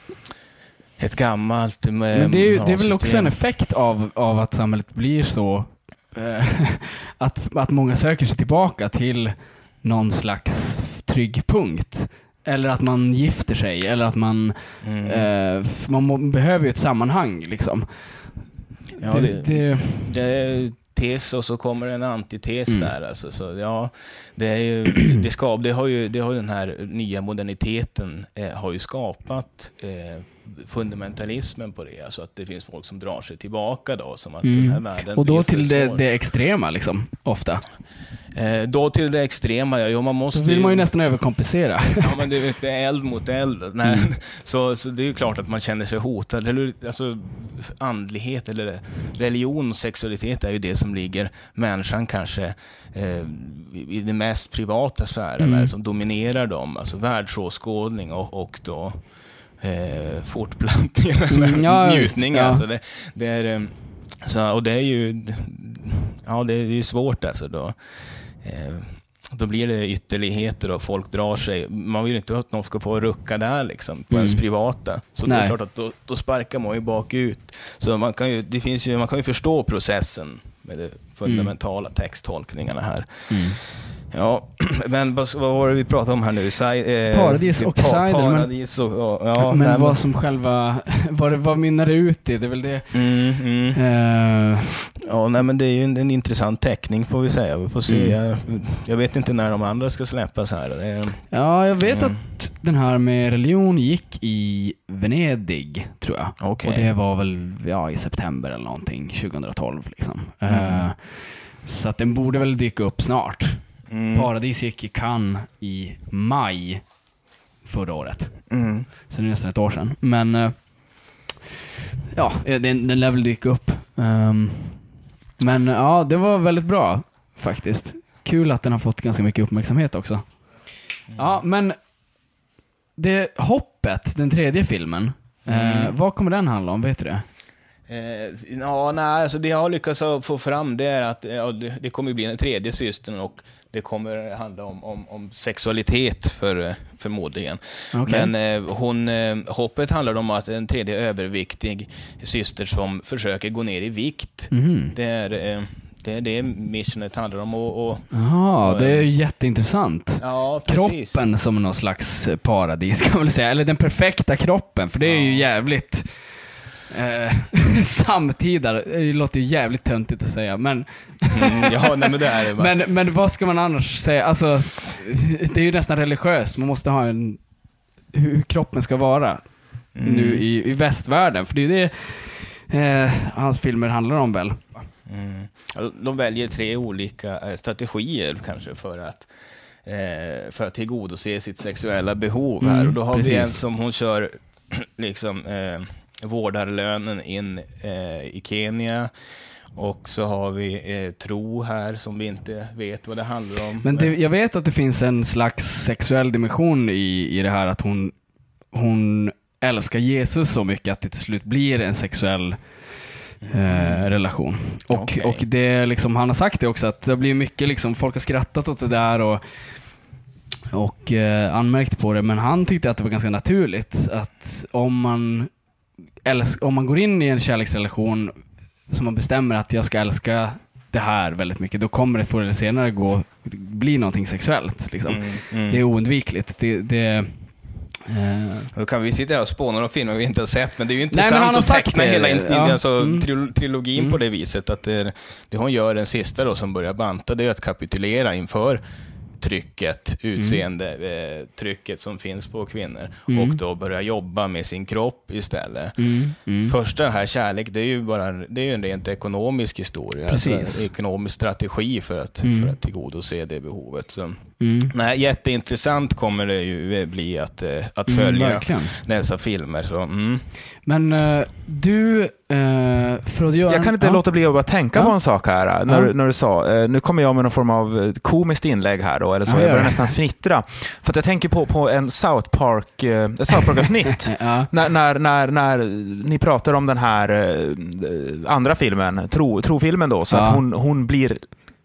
Ett gammalt eh, Men det är, ju, det är väl också system. en effekt av, av att samhället blir så eh, att, att många söker sig tillbaka till någon slags trygg punkt. Eller att man gifter sig, eller att man Mm. eh, man må, behöver ju ett sammanhang liksom. Ja, det, det, det, det är tes och så kommer en antites Mm. där. Alltså, så, ja, det, är ju, det, ska, det, har ju, det har ju den här nya moderniteten eh, har ju skapat eh, fundamentalismen på det. Alltså att det finns folk som drar sig tillbaka då. Som att Mm. den här världen och då blir för till det, svår. det extrema liksom, ofta. Eh, då till det extrema, ja. Jo, man måste Då vill man ju nästan överkompensera. Ja, men det, det är eld mot eld. Nej. Mm. Så, så det är ju klart att man känner sig hotad. Eller, alltså, andlighet eller religion och sexualitet är ju det som ligger människan kanske eh, i den mest privata sfären, Mm. som dominerar dem. Alltså världsåskådning och, och då eh, fortplantning eller Mm, ja, njutning. just, ja. Alltså det, det är, eh, så, och det är ju ja, det är ju svårt alltså då. Eh, då blir det ytterligheter och folk drar sig. Man vill inte att någon ska få rucka där liksom, på Mm. ens privata. Så Nej. det är klart att då, då sparkar man ju bakut. Så man kan ju, det finns ju, man kan ju förstå processen med de fundamentala texttolkningarna här. Mm. Ja, men vad, vad var det vi pratade om här nu? Sai, eh, Paradis och pa, Seidel, men- Paradis och, och, ja, men nej, vad som själva, vad, det, vad mynnar det ut i? Det är väl det. Mm, mm. Eh, Ja, nej, men det är ju en, en intressant teckning får vi säga. Vi får se. Mm. Jag, jag vet inte när de andra ska släppas här. Det är, ja, jag vet Mm. att den här med religion gick i Venedig, tror jag. okej. Och det var väl ja, i september eller någonting, tjugohundratolv liksom. Mm. Eh, så att den borde väl dyka upp snart. Mm. Paradis gick i Cannes i maj förra året. Mm. Så det är nästan ett år sedan. Men eh, ja, den, den lär väl dyka upp. Ehm, men ja, det var väldigt bra faktiskt. Kul att den har fått ganska mycket uppmärksamhet också. Ja, men det Hoppet, den tredje filmen. Eh, Mm. vad kommer den handla om? Vet du det? Eh, ja, nej, alltså det jag har lyckats att få fram det är att ja, det, det kommer bli den tredje systern och det kommer handla om, om, om sexualitet för, förmodligen. Okej. Men eh, hon, eh, hoppet handlar om att en tredje överviktig syster som försöker gå ner i vikt. Mhm. Det är eh, det, är det missionet handlar om. Och, och, Jaha, det är ju jätteintressant. ja, precis. Kroppen som någon slags paradis kan man väl säga. Eller den perfekta kroppen, för det är ju Ja. jävligt eh, samtida. Det låter ju jävligt töntigt att säga, men Mm, ja, nej, men det är det bara. men, men vad ska man annars säga? Alltså, det är ju nästan religiöst. Man måste ha en hur kroppen ska vara Mm. nu i, i västvärlden. För det är ju det eh, hans filmer handlar om väl. Mm. Ja, de väljer tre olika eh, strategier kanske för att eh, för att tillgodose sitt sexuella behov här. Mm, Och då har precis. vi en som hon kör liksom eh, vårdarlönen in eh, i Kenya. Och så har vi eh, tro här som vi inte vet vad det handlar om. Men det, jag vet att det finns en slags sexuell dimension i, i det här, att hon, hon älskar Jesus så mycket att det till slut blir en sexuell eh, relation. Och, Okej. och det är liksom, han har sagt det också, att det blir mycket liksom, folk har skrattat åt det där och, och eh, anmärkt på det, men han tyckte att det var ganska naturligt att om man älska, om man går in i en kärleksrelation som man bestämmer att jag ska älska det här väldigt mycket, då kommer det förr eller senare gå bli någonting sexuellt liksom. Mm, mm. Det är oundvikligt. Det, det Uh. Då kan vi sitta här och spåna några filmer vi inte har sett, men det är ju intressant Nej, att teckna det. hela instiden, ja. alltså, mm. tril- trilogin mm. på det viset att det, det hon gör den sista då som börjar banta, det är att kapitulera inför trycket, utseende mm. eh, trycket som finns på kvinnor mm. och då börja jobba med sin kropp istället. Mm. Mm. Första den här kärlek, det är ju bara det är ju en rent ekonomisk historia, alltså ekonomisk strategi för att, mm. för att tillgodose det behovet. Så, mm. nej, jätteintressant kommer det ju bli att, att följa mm, dessa filmer. Så, mm. Men uh, du uh, för att göra jag kan inte en, låta bli att bara tänka ja. på en sak här när, ja. när du sa, uh, nu kommer jag med någon form av komiskt inlägg här då, eller så, ja, jag börjar nästan fnittra. För att jag tänker på, på en South Park uh, ett South Park-avsnitt ja. när, när, när, när ni pratar om den här uh, andra filmen, tro, trofilmen då, så ja. att hon, hon blir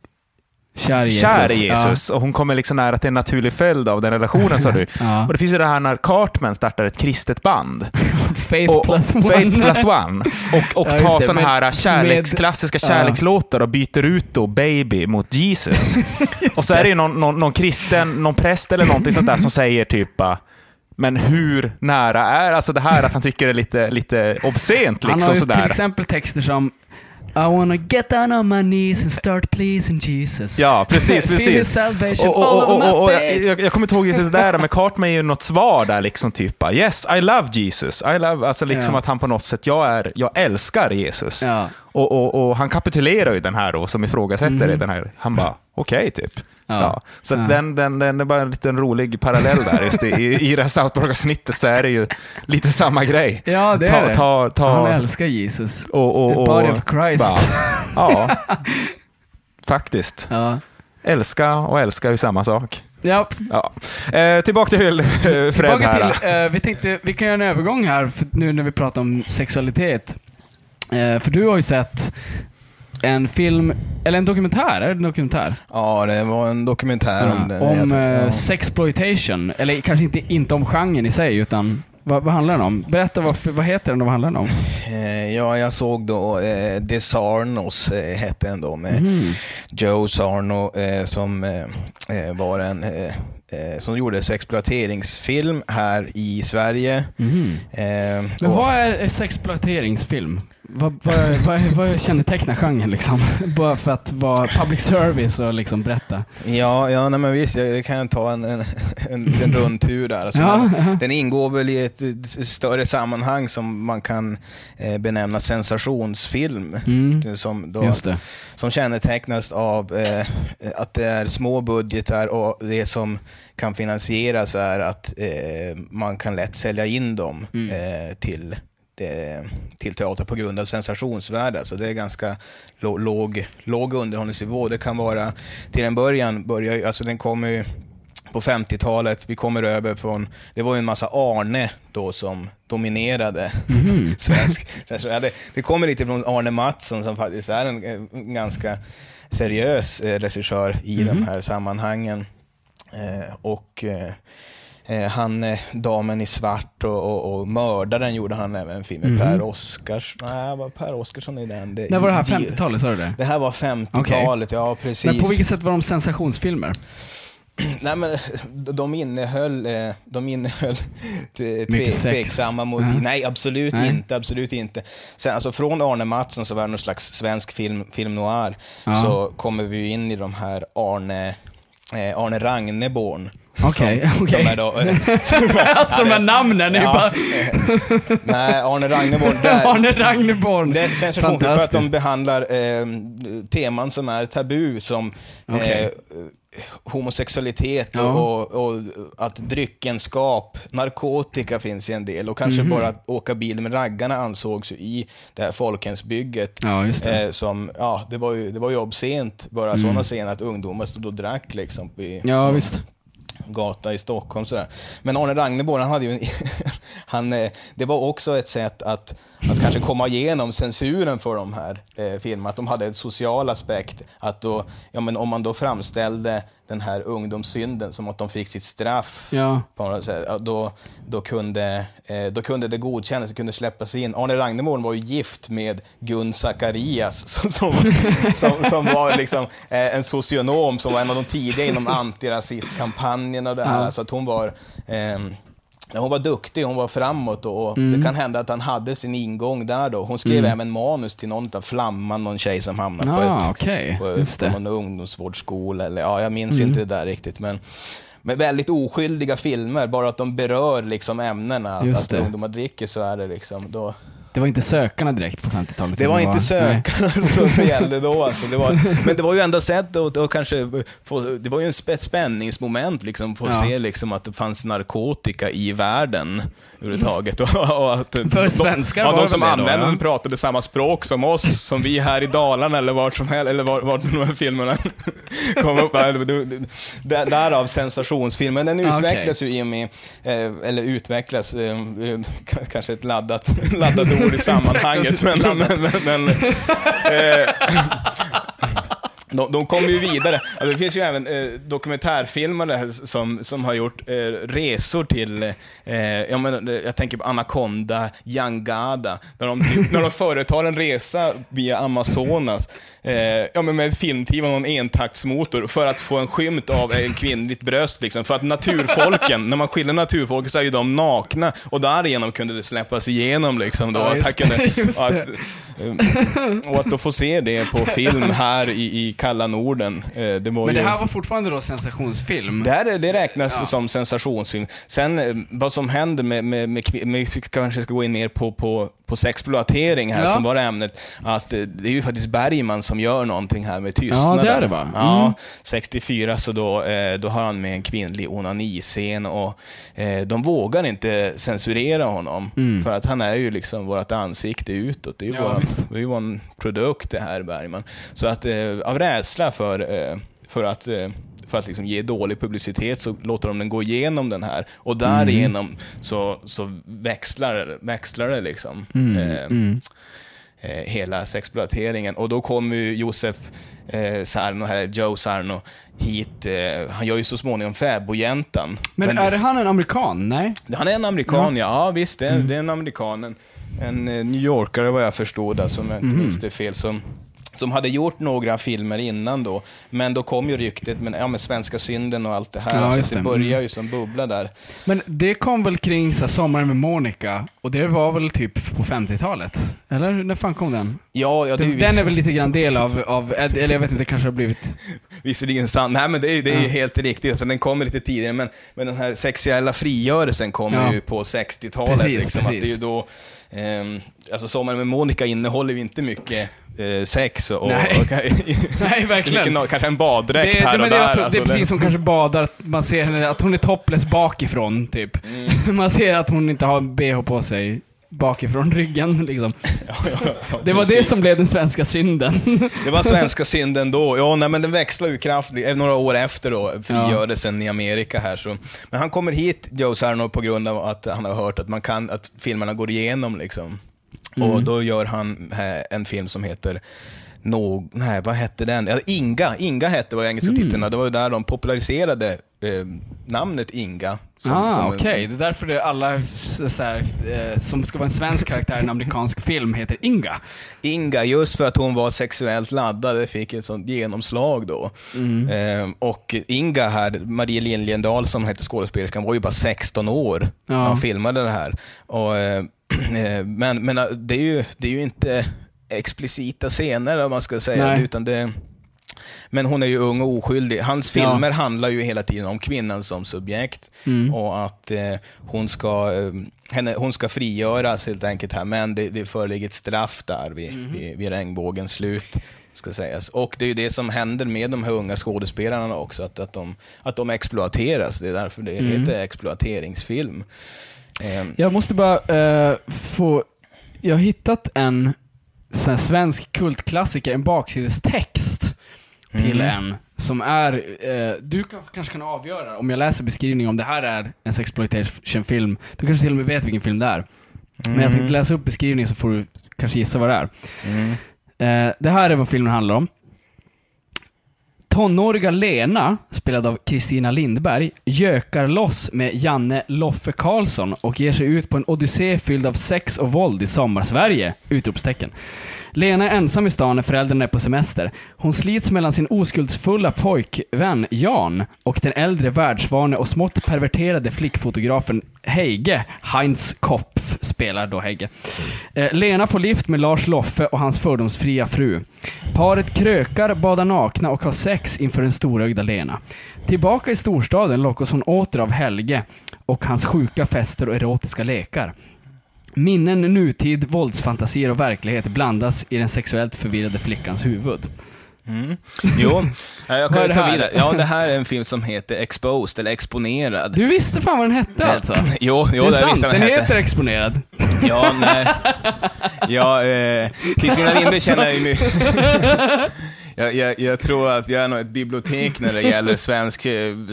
Kär Jesus, Kär i Jesus. Ja. Och hon kommer liksom nära till en naturlig följd av den relationen, sa du. Ja. Och det finns ju det här när Cartman startar ett kristet band. Faith och, plus one. Faith plus one. Och, och ja, tar sådana här kärleks, med, klassiska kärlekslåtar och byter ut då Baby mot Jesus. Och så är det ju någon, någon, någon kristen, någon präst eller någonting sånt där som säger typ... Men hur nära är alltså det här att han tycker det är lite, lite obscent liksom. Han har ju till exempel texter som I wanna get down on my knees and start pleasing Jesus. Ja, precis, precis. Och, och, och, och, och jag, jag kommer inte ihåg det där med Cartman är ju något svar där liksom typ yes, I love Jesus. I love, alltså liksom ja. att han på något sätt, jag är, jag älskar Jesus. Ja. Och, och, och han kapitulerar ju den här då som ifrågasätter mm. det, den här. Han bara, okej okay, typ. Ja. Ja. Så ja. Den, den, den är bara en liten rolig parallell där. Just i, i det här South Park-snittet så är det ju lite samma grej. Ja, det ta, är det. Ta, ta, han älskar Jesus. Och, och, och, The body of Christ. Bara, ja, faktiskt. Ja. Älska och älska är ju samma sak. Japp. Ja. Eh, tillbaka till Fred tillbaka här. Till, eh, vi tänkte, vi kan göra en övergång här för nu när vi pratar om sexualitet. Eh, för du har ju sett en film, eller en dokumentär, är det en dokumentär? Ja, det var en dokumentär ja, om det. Om eh, ja. sexploitation, eller kanske inte, inte om genren i sig, utan vad, vad handlar den om? Berätta, vad, vad heter den och vad handlar den om? Eh, ja, jag såg då eh, The Sarnos eh, hette den då, med mm. Joe Sarno eh, som eh, var en... Eh, som gjorde sexploiteringsfilm här i Sverige. Mm. Eh, Men vad är sexploiteringsfilm? Vad, vad, vad, vad kännetecknar genren liksom? Bara för att vara public service och liksom berätta. Ja, ja nej, men visst, jag kan ta en, en, en, en rundtur där. Alltså, ja, man, ja. Den ingår väl i ett, ett större sammanhang som man kan eh, benämna sensationsfilm. Mm. Som, då, Just det. som kännetecknas av eh, att det är små budgetar och det som kan finansieras är att eh, man kan lätt sälja in dem mm. eh, till till teater på grund av sensationsvärde. Så det är ganska låg, låg underhållningsnivå. Det kan vara, till en början börjar, alltså den kommer ju på femtiotalet, vi kommer över från, det var ju en massa Arne då som dominerade mm. svensk. Det, det kommer lite från Arne Mattsson som faktiskt är en, en ganska seriös eh, regissör i mm. de här sammanhangen. Eh, och eh, Han, Damen i svart och, och, och Mördaren gjorde han även en film med mm. Per Oskars. Nej, var Per Oskarsson i den. Det, När var det här femtiotalet, sa du det? Det här var femtiotalet, okay. Ja precis. Men på vilket sätt var de sensationsfilmer? Nej, men de innehöll de innehöll tve, tveksamma motiv. Mm. Nej, absolut Nej. inte, absolut inte. Sen alltså från Arne Mattsson så var det någon slags svensk film film noir. Ja. Så kommer vi in i de här Arne Arne Ragneborn. Okej, okay, okej. Okay. Alltså de här namnen är ja, bara... Nej, Arne Ragneborn. Arne Ragneborn. Det är sensation för att de behandlar eh, teman som är tabu, som okay. eh, homosexualitet ja. och, och, och att dryckenskap, narkotika finns i en del, och kanske mm-hmm. bara att åka bil med raggarna ansågs i det här folkhemsbygget. Ja, just det. Eh, som, ja, det var ju, det var ju obscent, bara mm. sådana scener att ungdomar stod och drack liksom i, ja, visst. gata i Stockholm sådär. Men Arne Ragneborn, han hade ju en, han, det var också ett sätt att, att kanske komma igenom censuren för de här eh, filmerna. Att de hade en social aspekt. Att då, ja, men om man då framställde den här ungdomssynden som att de fick sitt straff, ja. på något sätt, då, då, kunde, eh, då kunde det godkännas, det kunde släppas in. Arne Ragnemoen var ju gift med Gun Zacharias som, som, som, som var liksom, eh, en socionom som var en av de tidiga inom antirasistkampanjen och det här. Ja. Alltså att hon var... Eh, hon var duktig, hon var framåt och mm. det kan hända att han hade sin ingång där då. Hon skrev mm. även manus till någon av Flamman, någon tjej som hamnade ah, på, ett, okay. på, på någon ungdomsvårdsskola eller ja, jag minns mm. inte det där riktigt, men med väldigt oskyldiga filmer, bara att de berör liksom ämnena, att, att ungdomar dricker, så är det liksom då. Det var inte sökarna direkt på femtiotalet. Det var inte var... sökarna som, som gällde då. Alltså. Det var, men det var ju ändå sätt att, att kanske få, det var ju en spänningsmoment liksom, på att ja. se liksom, att det fanns narkotika i världen överhuvudtaget. Och, och att för svenskar de, var de som använde då, ja. den pratade samma språk som oss, som vi här i Dalarna eller vart som helst, eller vart var de här filmerna kom upp. Därav sensationsfilmen. Den utvecklas okay. ju i och med, eller utvecklas, kanske ett laddat, laddat ord i sammanhanget, men, men, men, men eh, de, de kommer ju vidare. Alltså, det finns ju även eh, dokumentärfilmare som, som har gjort eh, resor till, eh, jag, menar, jag tänker på Anaconda, Jangada, där de, typ, när de företar en resa via Amazonas eh, ja, men med ett filmteam och någon entaktsmotor för att få en skymt av en kvinnligt bröst liksom. För att naturfolken, när man skiljer naturfolken så är ju de nakna, och därigenom kunde det släppas igenom liksom, då, ja, att kunde, och, att, och att då få se det på film här i, i kalla Norden. eh, det var Men det ju... här var fortfarande då sensationsfilm? Det, här, det räknas ja. som sensationsfilm. Sen eh, vad som händer med, med, med, med kanske ska gå in mer på, på, på sexploatering här, ja. som var ämnet, att eh, det är ju faktiskt Bergman som gör någonting här med tystnaden. Ja, det är det va? Mm. Ja, sextiofyra så då, eh, då har han med en kvinnlig onaniscen, och eh, de vågar inte censurera honom, mm. för att han är ju liksom vårt ansikte utåt. Det är ju ja, vår, det är ju en produkt det här, Bergman. Så att eh, av rädsla för, eh, för att eh, för att liksom ge dålig publicitet så låter de den gå igenom den här, och därigenom mm. så, så växlar, växlar det liksom mm. Eh, mm. Eh, hela sexploateringen. Och då kommer ju Josef eh, Sarno här, Joe Sarno hit, eh, han gör ju så småningom Fäbodjäntan. Men, Men är det han en amerikan? Nej? Han är en amerikan, ja, ja visst, det, mm. det är en amerikan, en, en New Yorkare vad jag förstod, som jag inte mm. visste fel, som som hade gjort några filmer innan då, men då kom ju ryktet med, ja, med Svenska synden och allt det här, ja, alltså, det, det börjar ju som bubbla där. Men det kom väl kring så här, Sommaren med Monica, och det var väl typ på femtiotalet? Eller när fan kom den? Ja, ja det den, är den är väl lite grann del av, av eller jag vet inte, kanske har blivit... Visserligen sant. Nej, men det är, det är ja. helt riktigt. Alltså, den kommer lite tidigare, men, men den här sexuella frigörelsen kommer ja. ju på sextiotalet. Precis, liksom, precis. Att det är ju då, eh, alltså Sommaren med Monica innehåller ju inte mycket eh, sex och, Nej. och, och Nej, verkligen. Vilken, kanske en baddräkt det, här det, och det, där. alltså, alltså, det är precis som kanske badar, att man ser henne, att hon är topless bakifrån typ. Mm. Man ser att hon inte har en B H på sig bakifrån ryggen liksom. Ja, ja, ja, det var precis. Det som blev den svenska synden. Det var svenska synden då. Ja, nej, men den växlar ju kraftigt några år efter då, frigörelsen ja. i Amerika här så. Men han kommer hit, Joe Sarno, på grund av att han har hört att man kan, att filmerna går igenom liksom. Mm. Och då gör han här en film som heter No, nej, vad hette den? Ja, Inga, Inga hette var engelska mm. titeln. Det var ju där de populariserade eh, namnet Inga. Som, ah, som okej. Okay. Det är därför det alla så här, eh, som ska vara en svensk karaktär i en amerikansk film heter Inga. Inga, just för att hon var sexuellt laddad. Det fick ett sånt genomslag då. Mm. Eh, och Inga här, Marie Liljendahl som hette skådespelerskan, var ju bara sexton år ja. när hon filmade det här. Och, eh, men men det, är ju, det är ju inte explicita scener om man ska säga. Nej. Utan det... Men hon är ju ung och oskyldig. Hans filmer ja. handlar ju hela tiden om kvinnan som subjekt mm. och att eh, hon ska eh, henne, hon ska frigöras helt enkelt här, men det, det föreligger ett straff där vid, mm. vid, vid regnbågens slut ska sägas. Och det är ju det som händer med de här unga skådespelarna också, att, att, de, att de exploateras. Det är därför det mm. heter exploateringsfilm. Eh. Jag måste bara eh, få... Jag har hittat en sån svensk kultklassiker, en baksidestext till mm. en som är, eh, du kan, kanske kan avgöra om jag läser beskrivningen om det här är en sexploitation-film. Du kanske till och med vet vilken film det är. Mm. Men jag tänkte läsa upp beskrivningen så får du kanske gissa vad det är. Mm. Eh, det här är vad filmen handlar om. Tonåriga Lena, spelad av Kristina Lindberg, gökar loss med Janne Loffe Karlsson och ger sig ut på en odyssé fylld av sex och våld i sommarsverige, utropstecken. Lena är ensam i stan när föräldrarna är på semester. Hon slits mellan sin oskuldsfulla pojkvän Jan och den äldre världsvane och smått perverterade flickfotografen Heige. Heinz Kopf spelar då Heige. Eh, Lena får lift med Lars Loffe och hans fördomsfria fru. Paret krökar, badar nakna och har sex inför den storögda Lena. Tillbaka i storstaden lockas hon åter av Helge och hans sjuka fester och erotiska lekar. Minnen, nutid, våldsfantasier och verklighet blandas i den sexuellt förvirrade flickans huvud. Mm. Jo, jag kan ta vidare. Ja, det här är en film som heter Exposed, eller Exponerad. Du visste fan vad den hette alltså? Jo, jo, det är det sant, visste den hette. heter Exponerad. Ja, nej. Ja, eh, Kristina Lindberg känner ju mycket. Jag, jag, jag tror att jag är nog ett bibliotek när det gäller svensk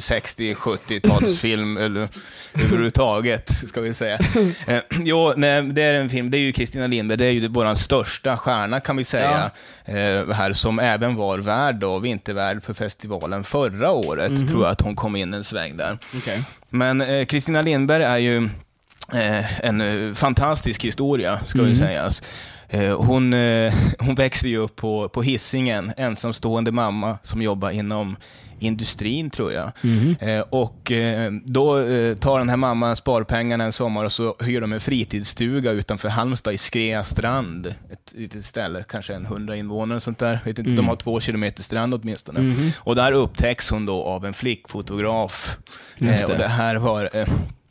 sextio-sjuttio-talsfilm eller överhuvudtaget, ska vi säga. Eh, jo, nej, det är en film, det är ju Kristina Lindberg, det är ju vår största stjärna kan vi säga, ja. eh, här, som även var värd då, vintervärd för festivalen förra året, mm-hmm. tror jag att hon kom in en sväng där. Okay. Men eh, Kristina Lindberg är ju eh, en eh, fantastisk historia, ska mm. vi säga. Eh, hon, eh, hon växte ju upp på, på Hisingen, ensamstående mamma som jobbar inom industrin, tror jag. Mm. Eh, och eh, då eh, tar den här mamman sparpengarna en sommar och så hyr de en fritidsstuga utanför Halmstad i Skrea strand. Ett litet ställe, kanske en hundra invånare och sånt där. Vet inte, mm. De har två kilometer strand åtminstone. Mm. Och där upptäcks hon då av en flickfotograf. Eh, och det här var... Eh,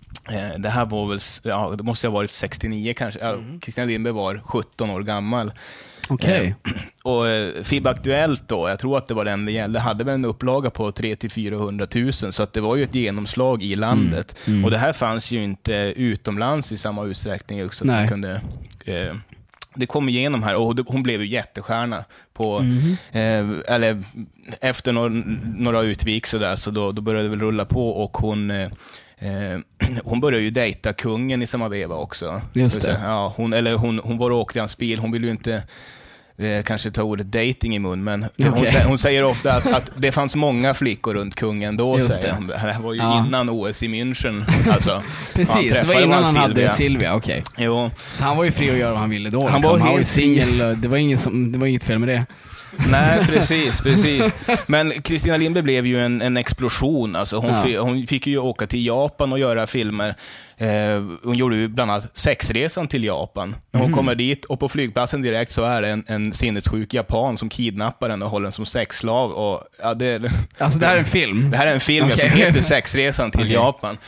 Det här var väl, ja, det måste ha varit sextionio kanske. Ja, Kristina Lindberg var sjutton år gammal. Okej. Okay. Eh, och eh, F I B Aktuellt då, jag tror att det var den det gällde, hade väl en upplaga på tre till fyrahundratusen, så att det var ju ett genomslag i landet. Mm. Mm. Och det här fanns ju inte utomlands i samma utsträckning också. Att man kunde, eh, det kom igenom här och hon blev ju jättestjärna på, mm. eh, eller efter några, några utvik så där, så då, då började det väl rulla på och hon... Eh, Eh, hon började ju dejta kungen i samma veva också. Just det. Ja, hon, eller hon, hon var och åkte i hans bil. Hon ville ju inte eh, kanske ta ordet dating i mun, men okay. hon, hon säger ofta att, att det fanns många flickor runt kungen då. Just säger det. Hon. Det här var ju ja. innan O S i München. Alltså, precis, det var innan han Silvia. hade Silvia, okej. Okay. Jo. Så han var ju fri att göra vad han ville då. Han liksom. var, han var ju singel, det var, ingen som, det var inget fel med det. Nej, precis, precis. Men Kristina Lindberg blev ju en, en explosion. Alltså hon, ja. fi, hon fick ju åka till Japan och göra filmer. Eh, hon gjorde ju bland annat sexresan till Japan. När hon mm. kommer dit och på flygplatsen direkt så är det en, en sinnessjuk japan som kidnappar henne och håller den som sexslav. Och, ja, det, alltså det här är en film? Det här är en film okay. som heter Sexresan till okay. Japan.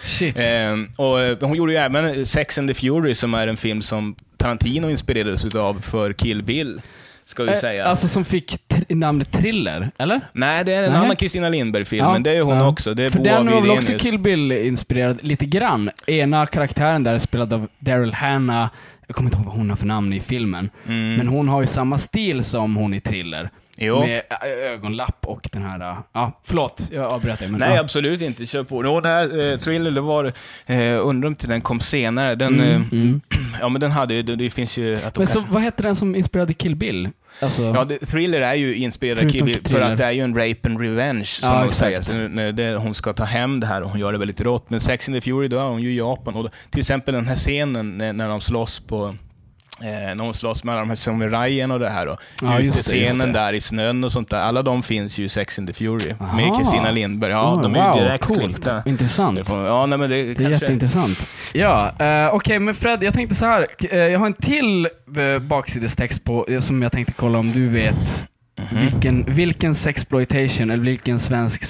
Eh, och hon gjorde ju även Sex and the Fury, som är en film som Tarantino inspirerades av för Kill Bill. Ska vi säga. Alltså som fick tr- namnet Thriller, eller? Nej, det är en Nej. annan Kristina Lindberg-film, ja, men det är hon ja. också. Det är för den var väl också Kill Bill-inspirerad lite grann. Ena karaktären där är spelad av Daryl Hannah. Jag kommer inte ihåg vad hon har för namn i filmen. Mm. Men hon har ju samma stil som hon i Thriller. Jo. Med ögonlapp och den här... Ja, förlåt, jag avbröt dig. Men, Nej, ja. absolut inte. Kör på. Den här eh, Thriller, det var... Eh, undrar om till den kom senare. Den, mm, eh, mm. Ja, men den hade ju... Det, det finns ju... Att men kanske... så, vad hette den som inspirerade Kill Bill? Alltså... Ja, det, Thriller är ju inspirerad av Kill Bill för att det är ju en rape and revenge, som ja, hon säger. Det, det, hon ska ta hem det här och hon gör det väldigt rått. Men Sex and the Fury, då är hon ju i Japan. Och då, till exempel den här scenen när, när de slåss på... Eh, när hon slåss med alla de här samurajen och det här och ja, utescenen där i snön och sånt där, alla de finns ju i Sex and the Fury. Aha. Med Kristina Lindberg. Ja, oh, de är wow, direkt coolt. Intressant. Ja, nej, men det, det är kanske... jätteintressant. Ja, uh, okej, okay, men Fred, jag tänkte så här, uh, jag har en till uh, baksidestext på, uh, som jag tänkte kolla om du vet. Mm-hmm. Vilken, vilken sexploitation eller vilken svensk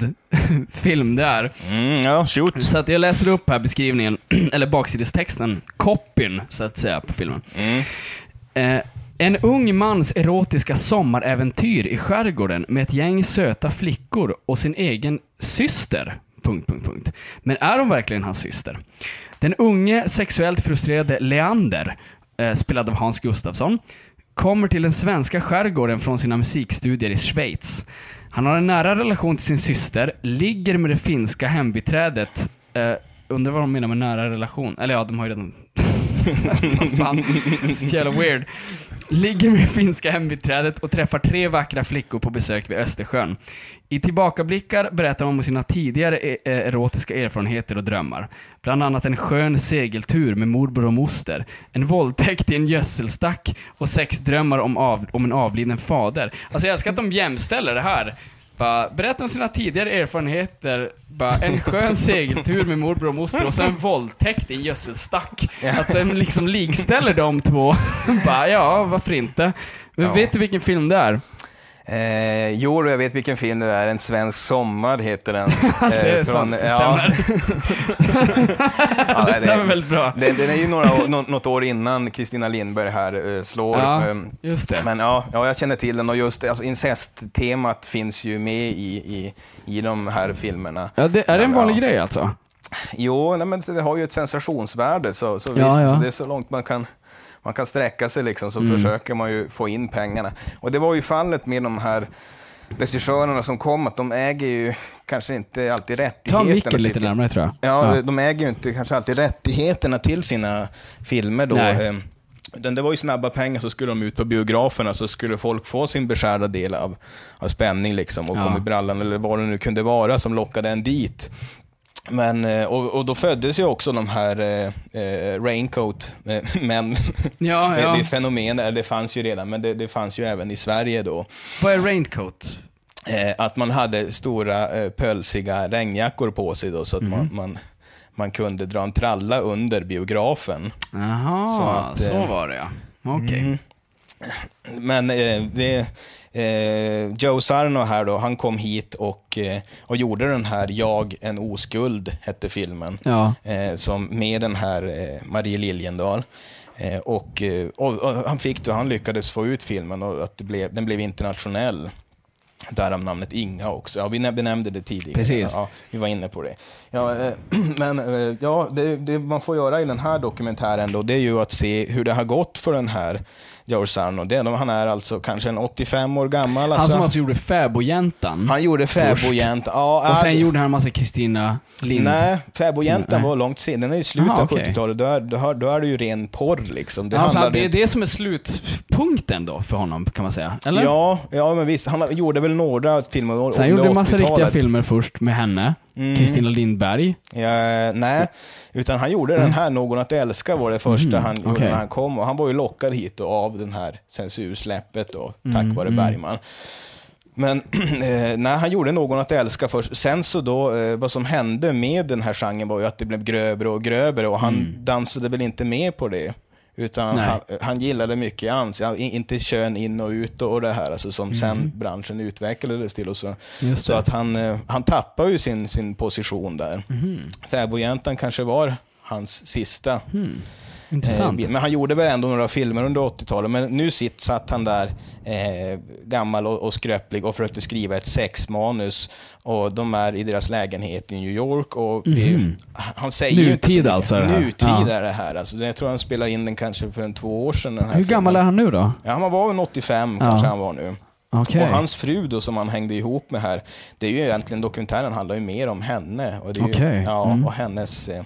syndfilm det är. Mm, ja, shoot. Så att jag läser upp här beskrivningen, eller baksidestexten, copyn så att säga på filmen. Mm. Eh, en ung mans erotiska sommaräventyr i skärgården med ett gäng söta flickor och sin egen syster. Punkt, punkt, punkt. Men är hon verkligen hans syster? Den unge sexuellt frustrerade Leander, eh, spelad av Hans Gustafsson, kommer till den svenska skärgården från sina musikstudier i Schweiz. Han har en nära relation till sin syster, ligger med det finska hembiträdet. Eh, undrar vad de menar med nära relation. Eller ja, de har ju redan... Fan, så jävla weird. Ligger med det finska hembiträdet och träffar tre vackra flickor på besök vid Östersjön. I tillbakablickar berättar man om sina tidigare erotiska erfarenheter och drömmar. Bland annat en skön segeltur med morbror och moster, en våldtäkt i en gödselstack och sex drömmar om, av, om en avliden fader. Alltså jag älskar att de jämställer det här. Bara, berätta om sina tidigare erfarenheter. Bara, en skön segeltur med morbror och moster och så en våldtäkt i en gödselstack. Att den liksom likställer de två. Bara, ja, varför inte? Men Ja. vet du vilken film det är? Eh, jo, jag vet vilken film det är. En svensk sommar heter den. Det är Eh, sant, det ja. stämmer. Ja, Det stämmer väldigt bra. Den, den är ju några, år- nå- något år innan Kristina Lindberg här eh, slår. Ja, Eh, just det. Men ja, ja, jag känner till den och just alltså, incest-temat finns ju med i, i, i de här filmerna. Ja, det, är det en Men, vanlig ja. grej alltså? Jo, nej, men det har ju ett sensationsvärde så, så Ja, visst, ja. Så det är så långt man kan, man kan sträcka sig liksom, så Mm. försöker man ju få in pengarna. Och det var ju fallet med de här regissörerna som kom, att de äger ju kanske inte alltid Ta rättigheterna. micken lite till- närmare tror jag. Ja, Ja. de äger ju inte kanske alltid rättigheterna till sina filmer då. Nej. Eh, utan det var ju snabba pengar, så skulle de ut på biograferna, så skulle folk få sin beskärda del av, av spänning liksom, och Ja. kom i brallan eller vad det nu kunde vara som lockade en dit. Men, eh, och, och då föddes ju också de här eh, eh, raincoat eh, män. Ja, det, ja. det fenomen, eller det fanns ju redan, men det, det fanns ju även i Sverige då. Vad är raincoat? Eh, att man hade stora eh, pölsiga regnjackor på sig då, så att Mhm. man, man, man kunde dra en tralla under biografen. Jaha, Så så, att, eh, var det ja. Okej. Mm. Men eh, det, eh, Joe Sarno här då, han kom hit och, eh, och gjorde den här Jag, en oskuld, hette filmen. Ja. Eh, som med den här eh, Marie Liljendahl. Eh, och, eh, och, och han fick det, han lyckades få ut filmen och att det blev, den blev internationell. Därav namnet Inga också. Ja, vi benämnde det tidigare. Precis. Ja, vi var inne på det. Ja, eh, men eh, ja, det, det man får göra i den här dokumentären då, det är ju att se hur det har gått för den här Joe Sarno. Det, han är alltså kanske en åttiofem år gammal. Han Alltså. som alltså gjorde Fäbodjäntan. Han gjorde Fäbodjänt. Ja, Och sen det- gjorde han en massa Kristina Lind. Nej, Fäbodjäntan Nej. var långt sen. Den är i slutet Aha, av okej. sjuttiotalet. Då är, då, är, då är det ju ren porr liksom. Det Alltså, handlade- det är det som är slutpunkten då för honom, kan man säga. Eller? Ja, ja, men visst. Han gjorde väl några filmer under Sen gjorde en massa åttiotalet. riktiga filmer först med henne. Mm. Kristina Lindberg. Ja, nej, utan han gjorde den här Någon att älska var det första Mm, han gjorde okej. när han kom. Och han var ju lockad hit och av den här censursläppet då, tack Mm, vare mm. Bergman. Men eh, när han gjorde Någon att älska först, sen så då, eh, vad som hände med den här genren var ju att det blev grövre och grövre och han Mm. dansade väl inte med på det. Utan Nej. han, han gillade mycket ans, ja, i- inte kön in och ut och det här, alltså, som sen branschen utvecklades till. Och så Just så det. att han, eh, han tappade ju sin, sin position där. Mhm. Fäbodjäntan kanske var hans sista. Hmm. Intressant. Eh, men han gjorde väl ändå några filmer under åttiotalet. Men nu sitt, satt han där eh, gammal och, och skröplig och försökte skriva ett sexmanus. Och de är i deras lägenhet i New York. Och vi, Mhm. han säger ju inte så Nutid mycket. alltså, det här. Nutid Ja. är det här. Alltså, jag tror han spelar in den kanske för en två år sedan. Den här Hur gammal är filmen. han nu då? Ja, han var en åttiofem Ja. kanske han var nu. Okej. Och hans fru då, som han hängde ihop med här, det är ju egentligen, dokumentären handlar ju mer om henne. Och det är ju, Okej. ja, Mm. och hennes, eh,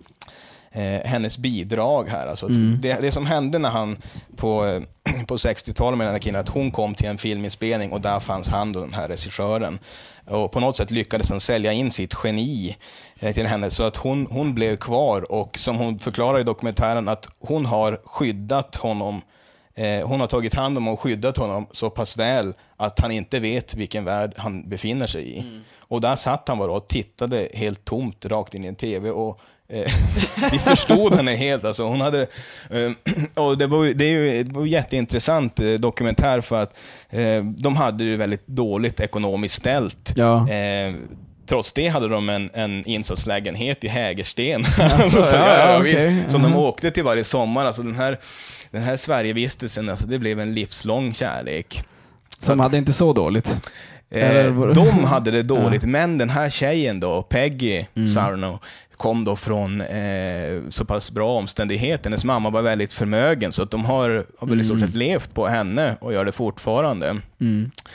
eh, hennes bidrag här. Alltså, Mm. det, det som hände när han på, eh, på sextiotalet med den här killen, att hon kom till en filminspelning och där fanns han då, den här regissören. Och på något sätt lyckades han sälja in sitt geni eh, till henne, så att hon, hon blev kvar. Och som hon förklarar i dokumentären, att hon har skyddat honom. Eh, hon har tagit hand om och skyddat honom så pass väl att han inte vet vilken värld han befinner sig i. Mm. Och där satt han bara och tittade helt tomt rakt in i en tv och eh, vi förstod henne helt. Alltså, hon hade, eh, och det var, det är ju, det var jätteintressant eh, dokumentär, för att eh, de hade ju väldigt dåligt ekonomiskt ställt. Ja. Eh, Trots det hade de en, en insatslägenhet i Hägersten. Alltså, så, ja, ja, ja, okej. visst, som Mhm. de åkte till varje sommar. Alltså, den här, den här Sverigevistelsen, alltså, det blev en livslång kärlek. Som hade inte så dåligt. Eh, Eller var- de hade det dåligt, men den här tjejen då, Peggy Mm. Sarno, kom då från eh, så pass bra omständigheter. Hennes mamma var väldigt förmögen, så att de har, har väl i stort Mm. sett levt på henne och gör det fortfarande. Mm.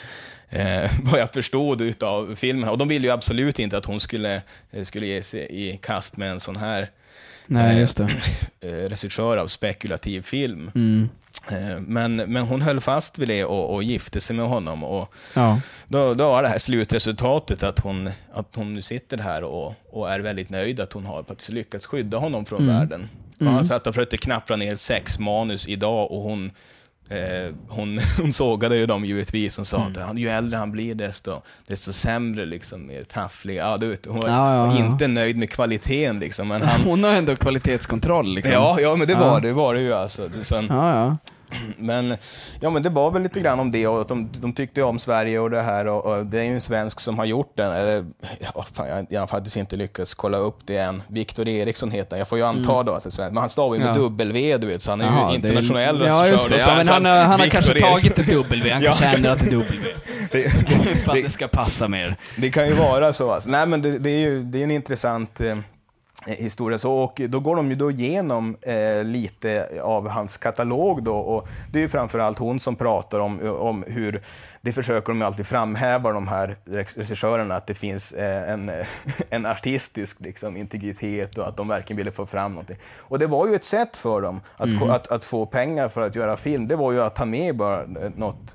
Eh, vad jag förstod utav filmen. Och de ville ju absolut inte att hon skulle, skulle ge sig i kast med en sån här Nej, just det. eh, regissör av spekulativ film. Mm. Eh, men, men hon höll fast vid det och, och gifte sig med honom. Och Ja. då, då var det här slutresultatet att hon, att hon nu sitter här och, och är väldigt nöjd att hon har faktiskt lyckats skydda honom från Mm. världen. Och Mm. han satt och försökte knappra ner sex manus idag och hon Eh, hon, hon sågade ju dem givetvis och sa Mm. att ju äldre han blir desto, desto sämre, liksom, mer tafflig. Ja, du vet, hon var Ja, ja, ja. inte nöjd med kvaliteten liksom, men han, Hon har ändå kvalitetskontroll liksom. ja, ja, men det Ja. var det, var det ju alltså. Det, sen, Ja, ja. men, ja, men det var väl lite grann om det och att de, de tyckte om Sverige och det här och, och det är ju en svensk som har gjort den. Eller, ja, fan, jag, jag har faktiskt inte lyckats kolla upp det än. Viktor Eriksson heter han. Jag får ju anta mm. då att det är svensk. Men han stavar ju med Ja. W, du vet, så han är Jaha, ju internationell det är, regissör. Ja, just det. Så Ja, men så han, har- han har Viktor kanske Eriksson. tagit ett W. Han Ja, kanske ändrat till W. det, För att det, det ska passa mer. det kan ju vara så. Alltså. Nej, men det, det är ju det är en intressant eh, historia. Så, och då går de ju då igenom eh, lite av hans katalog då, och det är ju framförallt hon som pratar om, om hur det försöker de alltid framhäva, de här regissörerna, att det finns eh, en, en artistisk liksom, integritet och att de verkligen ville få fram någonting. Och det var ju ett sätt för dem att, Mm. att, att få pengar för att göra film. Det var ju att ta med bara något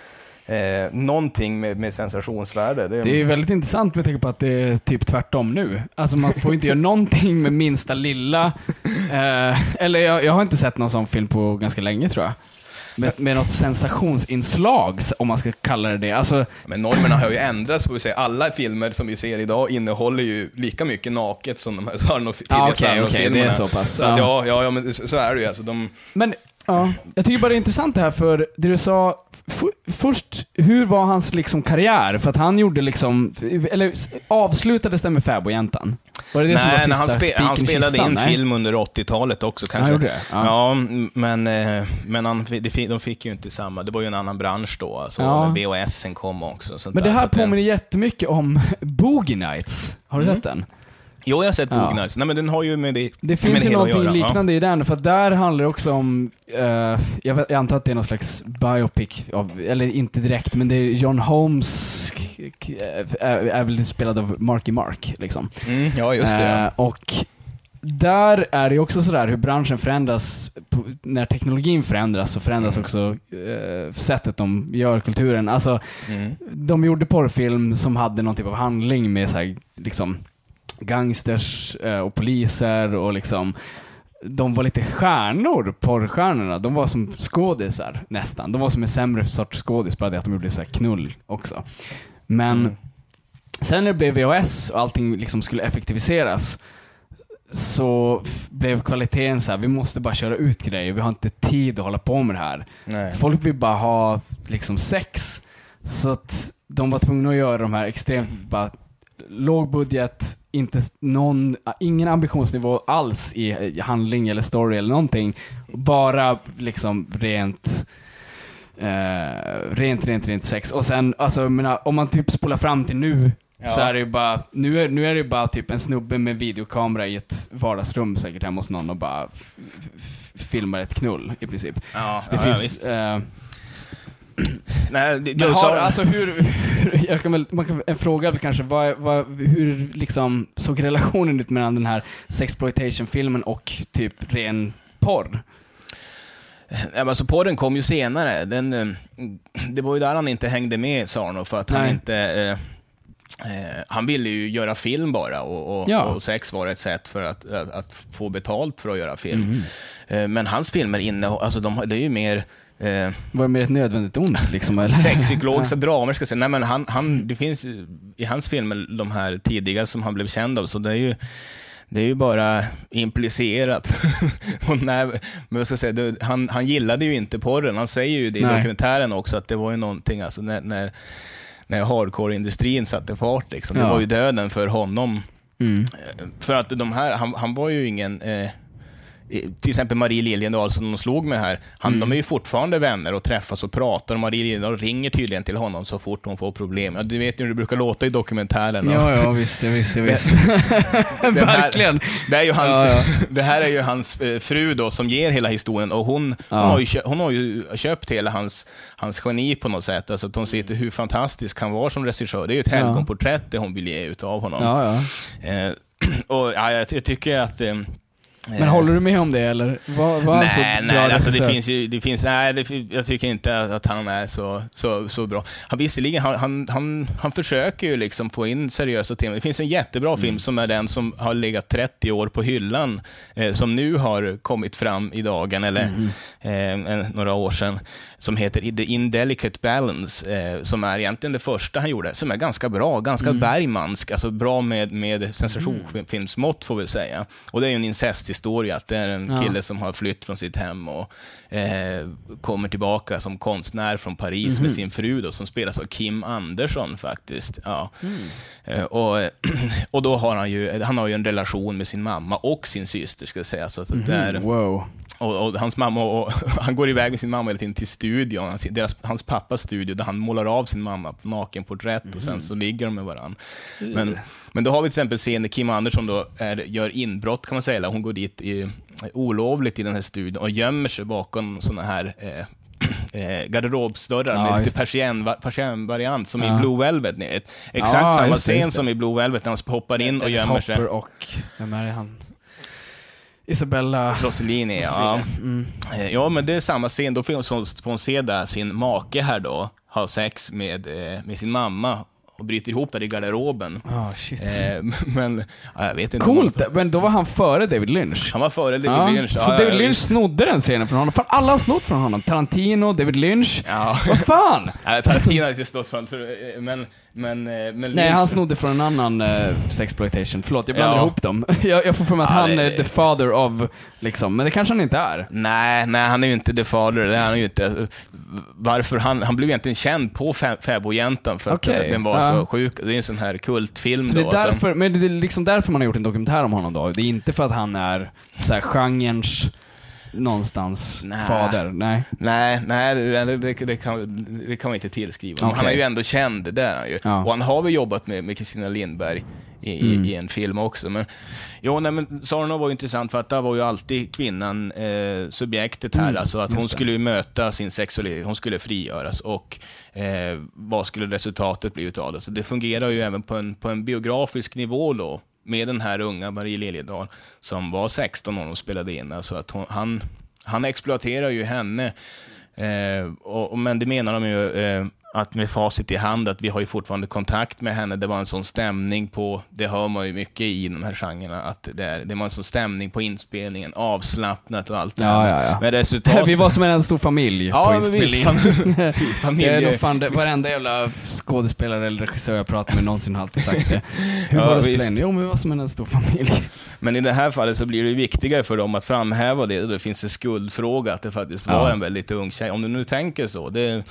Eh, någonting med, med sensationsvärde. Det, Det är ju väldigt intressant med tanke på att det är typ tvärtom nu. Alltså man får inte göra någonting med minsta lilla. Eh, eller jag, jag har inte sett någon sån film på ganska länge, tror jag. Med, med något sensationsinslag, om man ska kalla det det. Alltså, Men normerna har ju ändrats, får vi säga. Alla filmer som vi ser idag innehåller ju lika mycket naket som de här Sarno, tidiga ja, okej, Sarno-filmerna. okej, det är så pass. Så att, ja, ja, ja, men så, så är det ju. Alltså, de, Men ja, jag tycker bara det är intressant det här, för det du sa f- först, hur var hans liksom karriär? För att han gjorde liksom, eller avslutades det med Fäbodjäntan? Var det det som var nej, sista nej, han, spe, han spiken i spelade kistan? in Nej. film under åttiotalet också kanske. Han gjorde det? Ja. Ja, men, eh, men han, de fick- de fick ju inte samma, det var ju en annan bransch då. Alltså, Ja. V H S kom också. Sånt Men det där, så här att det- påminner jättemycket om Boogie Nights. Har du Mm. sett den? Jo, jag har sett Ja. Boogie Nights. Nej, men den har ju med det Det med finns ju hela att någonting göra. liknande i den, för att där handlar det också om, eh, jag, vet, jag antar att det är någon slags biopic, av, eller inte direkt, men det är John Holmes, k- k- är, är väl spelad av Marky Mark, liksom. Ja, mm, ja just det. Eh, Ja. och där är det ju också sådär hur branschen förändras, på, när teknologin förändras så förändras också eh, sättet de gör kulturen. Alltså, Mm. de gjorde porrfilm som hade någon typ av handling med så här, liksom gangsters eh, och poliser och liksom de var lite stjärnor, porrstjärnorna. De var som skådisar nästan. De var som en sämre sorts skådis, bara det att de gjorde så här knull också. Men Mm. sen när det blev V H S och allting liksom skulle effektiviseras, så f- blev kvaliteten så här: vi måste bara köra ut grejer, vi har inte tid att hålla på med det här. Nej. Folk vill bara ha liksom sex, så att de var tvungna att göra de här extremt bara låg budget, inte s- någon, ingen ambitionsnivå alls i, i handling eller story eller någonting, bara liksom rent eh, rent, rent, rent sex. Och sen, alltså, jag menar, om man typ spolar fram till nu, Ja. så är det ju bara, nu är, nu är det ju bara typ en snubbe med videokamera i ett vardagsrum säkert hemma hos någon och bara f- f- filmar ett knull i princip. Ja, Det ja, finns, ja, visst. eh, Nej, det, men du har, sa- alltså hur, hur jag kan väl, man kan, en fråga är väl kanske, vad, vad, hur liksom såg relationen ut mellan den här sexploitation-filmen och typ ren porr? Ja, men alltså porren kom ju senare. Den, eh, det var ju där han inte hängde med, Sarno, för att han Nej. inte... Eh, eh, han ville ju göra film bara och, och, Ja. och sex var ett sätt för att, att, att få betalt för att göra film. Mhm. Eh, men hans filmer innehåller, alltså de, det är ju mer... Eh, Var det mer ett nödvändigt ont liksom? Eller? sexpsykologiska dramer ska jag säga. Nej, men han, han, det finns ju i hans filmer, de här tidiga som han blev känd av, så det är ju det är ju bara implicerat. Och när, men vad ska jag säga, det, han, han gillade ju inte porren. Han säger ju det i Nej. dokumentären också, att det var ju någonting, alltså när, när, när hardcore-industrin satte fart liksom. Det Ja. var ju döden för honom. Mm. För att de här, han, han var ju ingen... Eh, till exempel Marie Liljendahl som de slog med här, han, mm. de är ju fortfarande vänner och träffas och pratar, och Marie Liljendahl ringer tydligen till honom så fort hon får problem. Ja, du vet ju hur det brukar låta i dokumentären. Ja, ja, visst, jag visst, jag visst. Verkligen. Här, det, är ju hans, ja, ja. det här är ju hans fru då som ger hela historien, och hon, ja. hon, har, ju köpt, hon har ju köpt hela hans, hans geni på något sätt, alltså att hon ser hur fantastisk han var som regissör. Det är ju ett ja. helgonporträtt det hon vill ge ut av honom. Ja, ja. Eh, och ja, jag, jag tycker att eh, men håller du med om det, eller? Vad, vad nej, alltså, nej, alltså det finns ju, det finns, nej, det, jag tycker inte att, att han är så, så, så bra. Han visserligen, han, han, han, han försöker ju liksom få in seriösa teman. Det finns en jättebra mm. film som är den som har legat trettio år på hyllan, eh, som nu har kommit fram i dagen, eller mm. eh, några år sedan, som heter The Indelicate Balance, eh, som är egentligen det första han gjorde, som är ganska bra, ganska mm. Bergmansk, alltså bra med, med sensationsfilmsmått får vi säga. Och det är ju en incesthistoria, att det är en kille ja. som har flytt från sitt hem och eh, kommer tillbaka som konstnär från Paris mm-hmm. med sin fru då, som spelas av Kim Andersson faktiskt. Ja. Mm. Eh, och, och då har han ju, han har ju en relation med sin mamma och sin syster, ska jag säga. Så att mm-hmm. det är, wow. Och, och hans mamma och, han går iväg med sin mamma hela tiden till studion, hans, deras, hans pappas studio, där han målar av sin mamma på nakenporträtt mm. och sen så ligger de med varann. Mm. Men, men då har vi till exempel scenen Kim Andersson då är, gör inbrott, kan man säga. Hon går dit i, olovligt i den här studion och gömmer sig bakom såna här eh, Eh, garderobsdörrar ja, med lite persiennvariant som ja. i Blue Velvet. Ett, exakt ja, samma scen som i Blue Velvet när han hoppar in och gömmer sig. Hopper och vem är det han? Isabella Rossellini, ja. Mm. Ja, men det är samma scen. Då får hon se där sin make här då ha sex med, med sin mamma och bryter ihop där i garderoben. Oh, shit. Eh, men ja, jag vet inte. Coolt, man... men då var han före David Lynch. Han var före David ja. Lynch. Så ja, David ja, Lynch visst. snodde den scenen från honom. För alla har snott från honom. Tarantino, David Lynch. Ja. Vad fan? Ja, Tarantino har inte stått från, men Men, men Nej, Lynch... han snodde från en annan uh, sexploitation. Förlåt, jag blandar ja. ihop dem. jag, jag får för mig att ja, han det... är the father of, liksom. Men det kanske han inte är. Nej, nej, han är ju inte the father. Det är han ju inte. Varför? Han, han blev egentligen känd på Fäbodjäntan för okay. att den var ja. så sjuk. Det är en sån här kultfilm. Så det är då, därför, som... men det är liksom därför man har gjort en dokumentär om honom då. Det är inte för att han är så här genrens någonstans nej. fader. Nej, nej, nej det, det, det, kan, det kan man inte tillskriva. Okay. Han är ju ändå känd, det är han ju. Ja. Och han har väl jobbat med, med Kristina Lindberg i, mm. i, i en film också. Men, jo, nej, men Sarno var ju intressant för att det var ju alltid kvinnan eh, subjektet här. Mm, alltså att hon skulle ju möta sin sexualitet, hon skulle frigöras och eh, vad skulle resultatet bli utav det? Så det fungerar ju även på en, på en biografisk nivå då, med den här unga Marie Liljendahl som var sexton när hon spelade in. Alltså att hon, han, han exploaterar ju henne. Eh, och, och, men det menar de ju eh, att med facit i hand att vi har ju fortfarande kontakt med henne. Det var en sån stämning på, det hör man ju mycket i de här genrerna, att det, är, det var en sån stämning på inspelningen, avslappnat och allt det ja, ja, ja. Men resultat... Vi var som en stor familj ja, på inspelningen. Visst, familj. Det är nog fan det, varenda jävla skådespelare eller regissör jag pratar med någonsin har alltid sagt det. Hur ja, var det spelningen? Jo, men vi var som en stor familj. Men i det här fallet så blir det viktigare för dem att framhäva det. Det finns en skuldfråga att det faktiskt var ja. en väldigt ung tjej. Om du nu tänker så, det är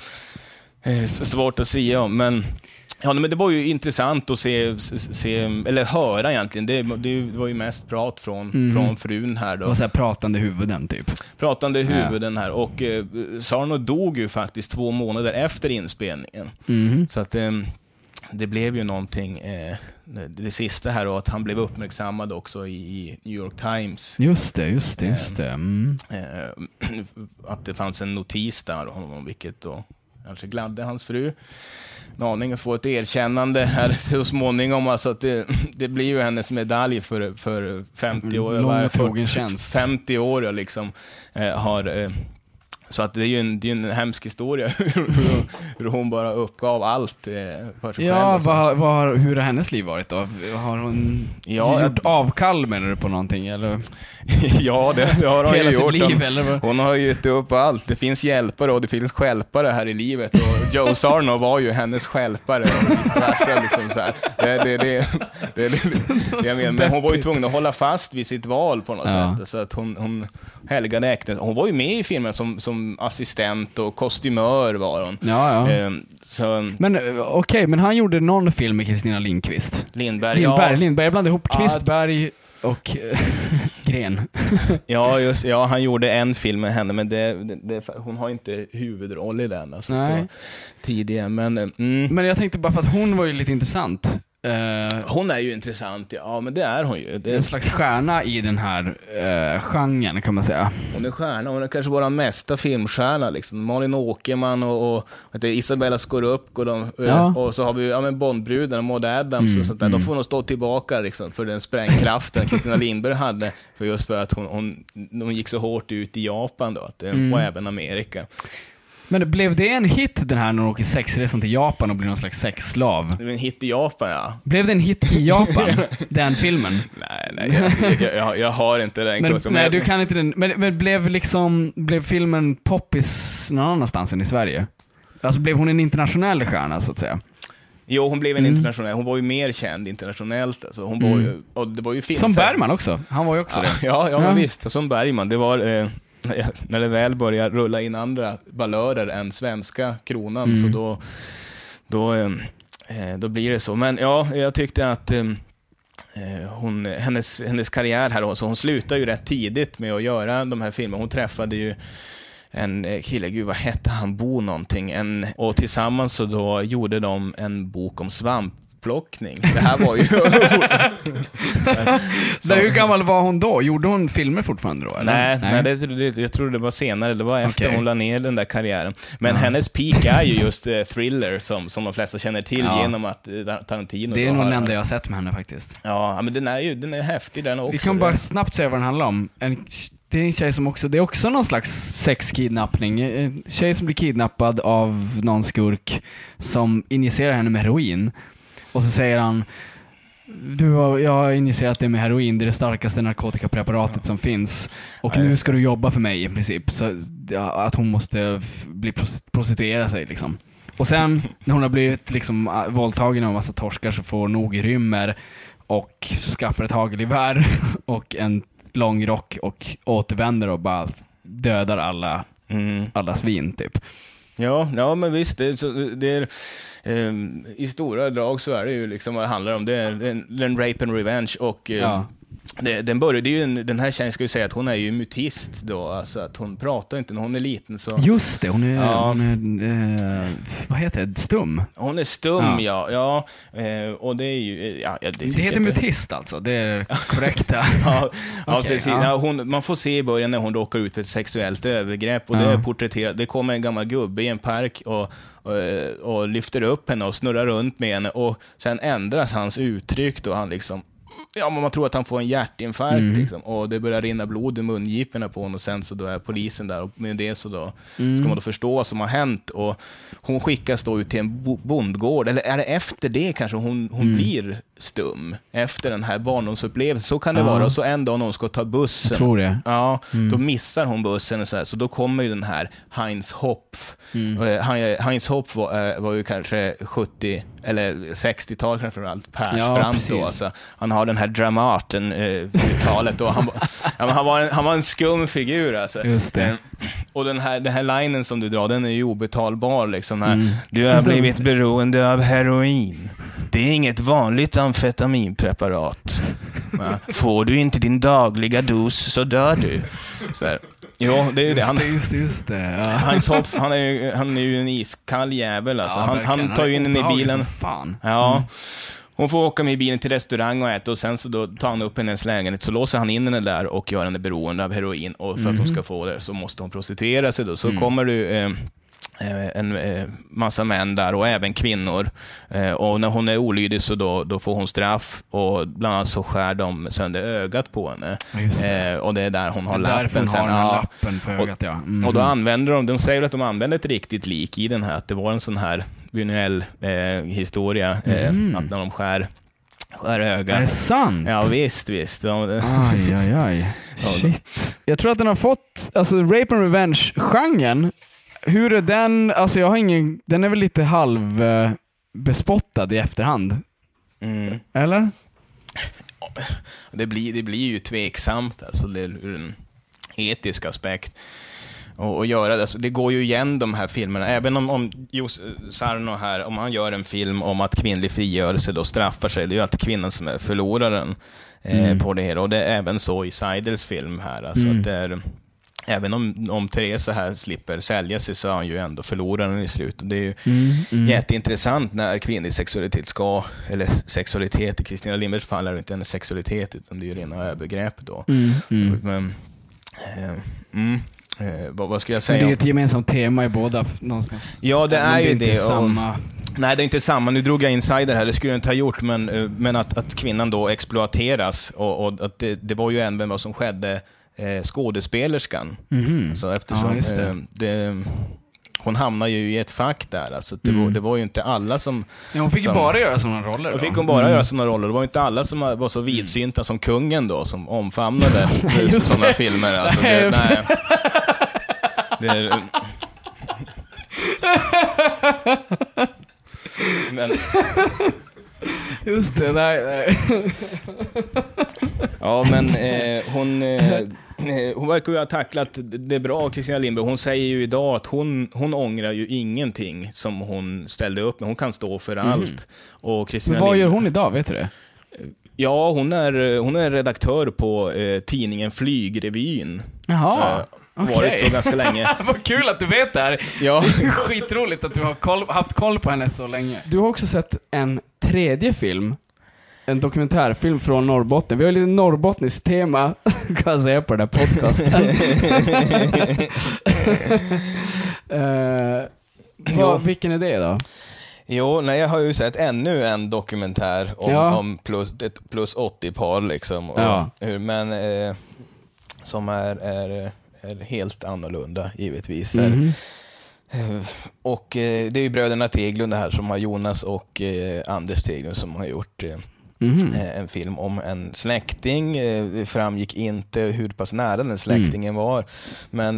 svårt att säga om, men ja, men det var ju intressant att se, se eller höra egentligen. Det, det var ju mest prat från, mm. från frun här då. Och så här pratande huvuden typ. Pratande huvuden här. Och eh, Sarno dog ju faktiskt två månader efter inspelningen. Mm. Så att eh, det blev ju någonting eh, det, det sista här då, att han blev uppmärksammad också i, i New York Times. Just det, just det, just det. Mm. Eh, att det fanns en notis där om vilket då kanske gladde hans fru en aning att få ett erkännande här så småningom, alltså att det, det blir ju hennes medalj för, för femtio år. Lång och trogen tjänst. femtio år liksom eh, har eh, så att det är ju en, det är en hemsk historia hur hon bara uppgav allt eh, för sig ja, själv. Ja, vad, vad har, hur har hennes liv varit då? Har hon ja, gjort att... avkall menar du på någonting? Eller? Ja, det, det har hon hela ju gjort. Liv, hon, eller? hon har ju gett upp allt. Det finns hjälpare och det finns skälpare här i livet. Och Joe Sarno var ju hennes skälpare. Och värsta, liksom så här. Det, det, det, det, det, det, jag menar, men hon var ju tvungen att hålla fast vid sitt val på något ja. sätt. Så att hon, hon helgade äkten. Hon var ju med i filmen som, som assistent och kostymör var hon. Ja, ja. Ehm, så... Men okej, okay, men han gjorde någon film med Kristina Lindqvist. Lindberg, Lindberg, ja. Lindberg. Jag blandade ihop Kvistberg och Lindgren. Ja, just, ja, han gjorde en film med henne, men det, det, det, hon har inte huvudroll i den. Alltså, Nej. Tidigare, men... Mm. Men jag tänkte bara för att hon var ju lite intressant. Uh, hon är ju intressant, ja, men det är hon ju. Det är en slags stjärna i den här uh, genren, kan man säga. Hon är stjärna, hon är kanske vår mesta filmstjärna liksom. Malin Åkerman och, och det, Isabella Scorupco och, de, ja. och så har vi ja, men Bondbruden och Maud Adams mm, och sånt där. Mm. De får nog stå tillbaka liksom, för den sprängkraften Kristina Lindberg hade, för just för att hon, hon, hon gick så hårt ut i Japan då, att, mm. och även Amerika. Men blev det en hit den här när hon åker sexresan till Japan och blir någon slags sexslav? Det blev en hit i Japan, ja. Blev det en hit i Japan, den filmen? Nej, nej, jag, jag, jag, jag har inte den. Men, nej, du kan inte den. Men, men blev liksom blev filmen poppis någon annanstans än i Sverige? Alltså blev hon en internationell stjärna så att säga? Jo, hon blev en mm. internationell. Hon var ju mer känd internationellt. Alltså, hon mm. var ju, och det var ju film. Som Bergman också. Han var ju också ja, det. Ja, ja, ja. Men visst. Som Bergman. Det var... Eh, när det väl börjar rulla in andra valörer än svenska kronan mm. så då då, eh, då blir det så. Men ja, jag tyckte att eh, hon, hennes, hennes karriär här, så hon slutade ju rätt tidigt med att göra de här filmerna. Hon träffade ju en kille, gud vad hette han, Bo någonting, en, och tillsammans så då gjorde de en bok om svamp plockning. Det här var ju... så. Hur gammal var hon då? Gjorde hon filmer fortfarande då? Eller? Nej, nej. nej det, det, jag tror det var senare. Det var efter okay. hon la ner den där karriären. Men ja. hennes peak är ju just uh, Thriller som, som de flesta känner till ja. genom att uh, Tarantino... Det är nog den enda jag har sett med henne faktiskt. Ja, men den är ju den är häftig den också. Vi kan bara snabbt säga vad den handlar om. En, det är en tjej som också... Det är också någon slags sexkidnappning. En tjej som blir kidnappad av någon skurk som injicerar henne med heroin. Och så säger han, du har, jag har injicerat det med heroin, det är det starkaste narkotikapreparatet ja. som finns. Och ja, nu ska du jobba för mig i princip. Så ja, att hon måste bli prostituera sig liksom. Och sen när hon har blivit liksom våldtagen av en massa torskar så får nog rymmer och skaffar ett hagelgevär och en lång rock och återvänder och bara dödar alla, mm. alla svin typ. Ja, ja men visst, det, så, det är um, i stora drag så är det ju liksom vad det handlar om. Det är en, en rape and revenge och um, ja. det, den började ju, en, den här tjejen ska ju säga att hon är ju mutist då, alltså att hon pratar inte när hon är liten så. Just det, hon är, ja. hon är eh, vad heter det, stum? Hon är stum, ja, ja, ja eh, och det är ju, ja, det, det heter mutist alltså, det är korrekta. ja, ja okay, precis. Ja. Ja, hon, man får se i början när hon råkar ut för ett sexuellt övergrepp och ja. det är porträtterat, det kommer en gammal gubbe i en park och Och, och lyfter upp henne och snurrar runt med henne och sen ändras hans uttryck då han liksom, ja man tror att han får en hjärtinfarkt mm. liksom, och det börjar rinna blod i mungiporna på honom och sen så då är polisen där och med det så då mm. ska man då förstå vad som har hänt och hon skickas då ut till en bondgård, eller är det efter det kanske hon, hon mm. blir stum efter den här barndomsupplevelsen, så kan det ja. vara, och så en dag när hon ska ta bussen, jag tror det. Ja, mm. då missar hon bussen och så, här, så då kommer ju den här Heinz Hopf mm. Heinz Hopf var, var ju kanske sjuttio eller sextio-tal kanske framförallt Persbrandt ja, då, alltså. Han har den här Dramaten eh, talet och han, ja, han, var en, han var en skum figur alltså. Just det. Och den här, den här linen som du drar, den är ju obetalbar liksom här. Mm. Du har blivit beroende av heroin. Det är inget vanligt amfetaminpreparat. Får du inte din dagliga dos så dör du. Så här. Jo, det är ju det. Han, just det, just det. Ja. Hans Hopf, han är ju, han är ju en iskall jävel alltså. Ja, han, han tar ju in den i bilen. Fan. Ja. Mm. Hon får åka med i bilen till restaurang och äta och sen så då tar han upp hennes lägenhet, så låser han in henne där och gör henne beroende av heroin, och för mm. att hon ska få det så måste hon prostituera sig då. Så mm. kommer du eh, en eh, massa män där och även kvinnor eh, och när hon är olydig så då, då får hon straff och bland annat så skär de sönder ögat på henne eh, och det är där hon har lappen sen. Hon har ja. lappen på ögat, ja. Mm. Och då använder de, de säger att de använder ett riktigt lik i den här, att det var en sån här Buñuel eh, historia eh, mm. att när de skär skär ögat. Är det sant? Ja, visst, visst. De, aj, aj, aj. Shit. Jag tror att den har fått, alltså Rape and Revenge-genren, hur är den, alltså jag har ingen, den är väl lite halv eh, bespottad i efterhand. Mm. Eller? Det blir, det blir ju tveksamt, alltså det är ur en etisk aspekt. och, och göra det. Så det går ju igen de här filmerna. Även om, om Jos Sarno här, om han gör en film om att kvinnlig frigörelse då straffar sig, det är ju alltid kvinnan som är förloraren eh, mm. på det här. Och det är även så i Seidels film här. Alltså mm. att det är, även om, om Teresa här slipper sälja sig så är han ju ändå förloraren i slutet. Det är ju mm. Mm. jätteintressant när kvinnlig sexualitet ska, eller sexualitet i Kristina Lindbergs fall är det inte en sexualitet utan det är ju rena övergrepp då. Mm. Mm. Men, eh, mm. Eh, vad, vad ska jag säga? Men det är ett gemensamt tema i båda någonstans. Ja, det är ju det. det. Samma... Och, nej, det är inte samma. Nu drog jag insider här, det skulle jag inte ha gjort, men, men att, att kvinnan då exploateras och, och att det, det var ju även vad som skedde eh, skådespelerskan. Mm-hmm. Alltså, eftersom ja, det. Eh, det, hon hamnar ju i ett fack där. Alltså, det, mm. var, det var ju inte alla som... Ja, hon fick som, ju bara göra sådana roller. Då fick hon bara mm. göra sådana roller. Det var inte alla som var så vidsynta som kungen då, som omfamnade sådana filmer. Alltså, det, nej. Det är... Men... Just det, nej, nej. Ja, men eh, hon, eh, hon verkar ju ha tacklat det bra, Kristina Lindberg. Hon säger ju idag att hon, hon ångrar ju ingenting som hon ställde upp med. Hon kan stå för mm. allt. Och Kristina vad Lindberg, gör hon idag, vet du det? Ja, hon är, hon är redaktör på eh, tidningen Flygrevyn. Jaha. Eh, Okay. Varit så ganska länge. Vad kul att du vet det här. Ja. Det är skitroligt att du har koll, haft koll på henne så länge. Du har också sett en tredje film. En dokumentärfilm från Norrbotten. Vi har lite norrbottniskt tema, kan jag säga, på den här podcasten. uh, vad, vilken är det då? Jo, nej, jag har ju sett ännu en dokumentär om, ja. om plus, ett plus åttio-par liksom. Och, ja. Men eh, som är... är är helt annorlunda, givetvis. Mm. Och det är ju bröderna Teglund här som har Jonas och Anders Teglund som har gjort mm. en film om en släkting. Det framgick inte hur pass nära den släktingen mm. var. Men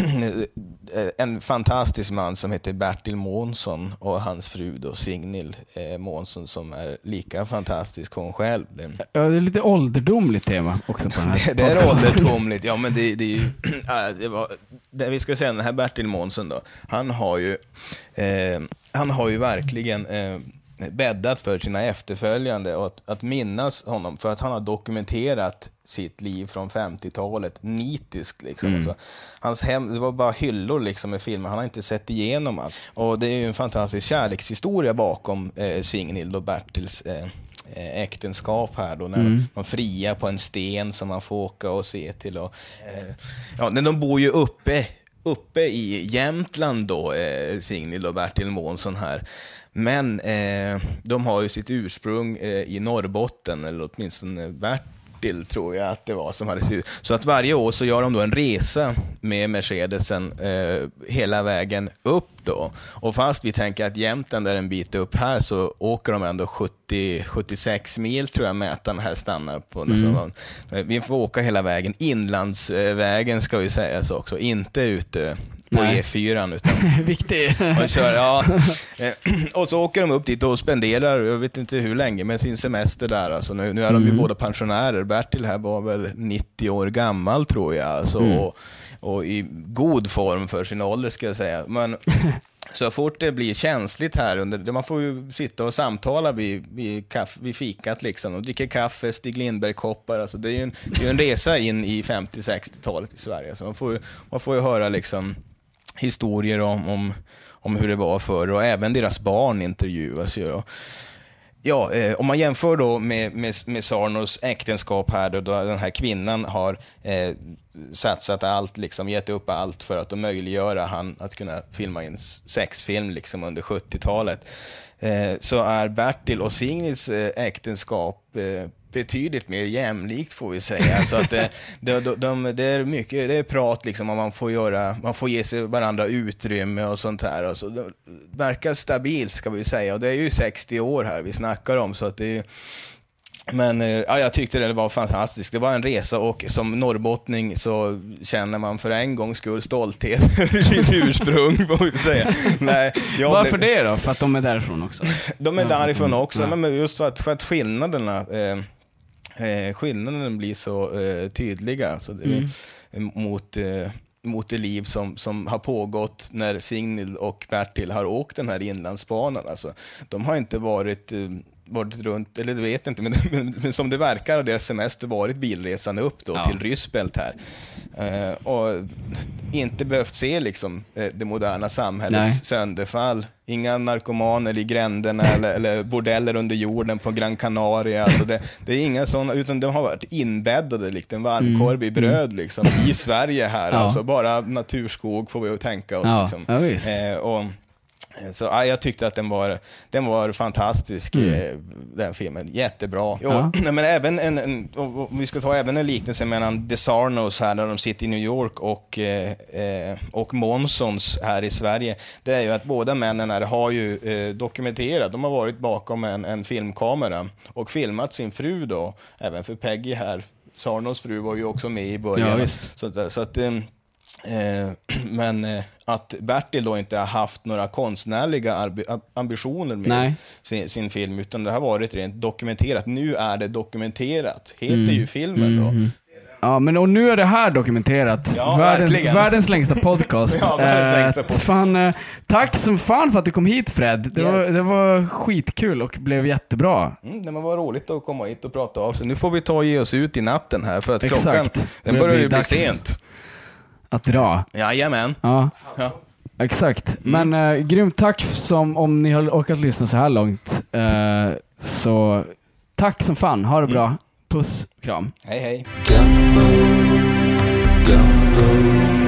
en fantastisk man som heter Bertil Månsson och hans fru då Signil Månsson som är lika fantastisk hon själv. Ja, det är lite ålderdomligt tema också på den här. Det är ålderdomligt, ja, men det, det är ju det var, det, vi ska säga den här Bertil Månsson då, han har ju eh, han har ju verkligen eh, bäddat för sina efterföljande och att, att minnas honom för att han har dokumenterat sitt liv från femtiotalet nitiskt liksom. Mm. Alltså, hans hem, det var bara hyllor liksom med filmer, han har inte sett igenom allt. Och det är ju en fantastisk kärlekshistoria bakom eh, Signhild och Bertils eh, äktenskap här då, när mm. de fria på en sten som man får åka och se till och, eh, ja, men de bor ju uppe uppe i Jämtland då, eh, Signhild och Bertil Månsson här. Men eh, de har ju sitt ursprung eh, i Norrbotten, eller åtminstone Bertil tror jag att det var som hade sitt. Så att varje år så gör de då en resa med Mercedesen eh, hela vägen upp då. Och fast vi tänker att Jämtland är en bit upp här så åker de ändå sjuttio till sjuttiosex mil tror jag mätaren här stannar på. Mm. Vi får åka hela vägen. Inlandsvägen ska vi säga så också. Inte ute på Nej. E fyra utan viktigt. Och kör, ja. Och så åker de upp dit och spenderar, jag vet inte hur länge, med sin semester där. Alltså nu, nu är de ju mm. båda pensionärer. Bertil här var väl nittio år gammal tror jag. Alltså, mm. och, och i god form för sin ålder ska jag säga. Men så fort det blir känsligt här under, man får ju sitta och samtala vid, vid, kaffe, vid fikat liksom och dricka kaffe, Stig Lindberg-koppar. Alltså det är ju en, det är ju en resa in i femtio-sextiotalet i Sverige. Så man får ju, man får ju höra liksom historier om, om, om hur det var förr och även deras barn intervjuas ju då. Ja, eh, om man jämför då med, med, med Sarnos äktenskap här då, då den här kvinnan har eh, satsat allt, liksom gett upp allt för att möjliggöra han att kunna filma en sexfilm liksom under sjuttiotalet. Eh, så är Bertil och Signils eh, äktenskap eh, betydligt mer jämlikt får vi säga. Så att det, det, de, de, det är mycket, det är prat liksom om man får göra, man får ge sig varandra utrymme och sånt här. Och så, det verkar stabilt ska vi säga. Och det är ju sextio år här vi snackar om så att det är. Men ja, jag tyckte det var fantastiskt. Det var en resa och som norrbottning så känner man för en gångs skull stolthet över sitt ursprung får vi säga. Nej, jag varför blev... det då? För att de är därifrån också? De är därifrån också, ja. Men just för att, för att skillnaderna eh, Eh, skillnaden blir så eh, tydliga så det, mm. mot, eh, mot det liv som, som har pågått när Signhild och Bertil har åkt den här inlandsbanan. Alltså, de har inte varit... varit runt, eller du vet inte, men, men, men som det verkar har deras semester varit bilresan upp då ja. till Ryssbält här. Uh, och inte behövt se liksom det moderna samhällets Nej. sönderfall. Inga narkomaner i gränderna eller, eller bordeller under jorden på Gran Canaria. Alltså det, det är inga sådana, utan de har varit inbäddade likt en varmkorv i bröd liksom, i Sverige här. Ja. Alltså bara naturskog får vi tänka oss. Ja. Liksom. Ja, visst. Uh, och Så ja, jag tyckte att den var, den var fantastisk, mm. eh, den filmen. Jättebra. Ja. Jo, men även en, en, och vi ska ta även en liknelse mellan The Sarnos här när de sitter i New York och, eh, och Monsons här i Sverige. Det är ju att båda männen här har ju eh, dokumenterat. De har varit bakom en, en filmkamera och filmat sin fru då. Även för Peggy här. Sarnos fru var ju också med i början. Ja, visst. Så, så att... Eh, Eh, men eh, att Bertil då inte har haft några konstnärliga arbi- ambitioner med sin, sin film, utan det har varit rent dokumenterat. Nu är det dokumenterat, heter mm. ju filmen då. Mm. Ja, men och nu är det här dokumenterat. Ja, världens, världens längsta podcast. ja, världens längsta podcast. Eh, fan, eh, tack som fan för att du kom hit, Fred. Det, yeah. var, det var skitkul och blev jättebra. Mm, det var roligt att komma hit och prata av sig. Nu får vi ta och ge oss ut i natten här, för att Exakt. klockan den börjar ju bli sent. Att dra. Jajamän. Ja, ja. Exakt. Mm. Men äh, grymt tack som om ni har orkat lyssna så här långt. Äh, så tack som fan. Ha det bra. Mm. Puss, kram. Hej, hej. Gumbo, Gumbo.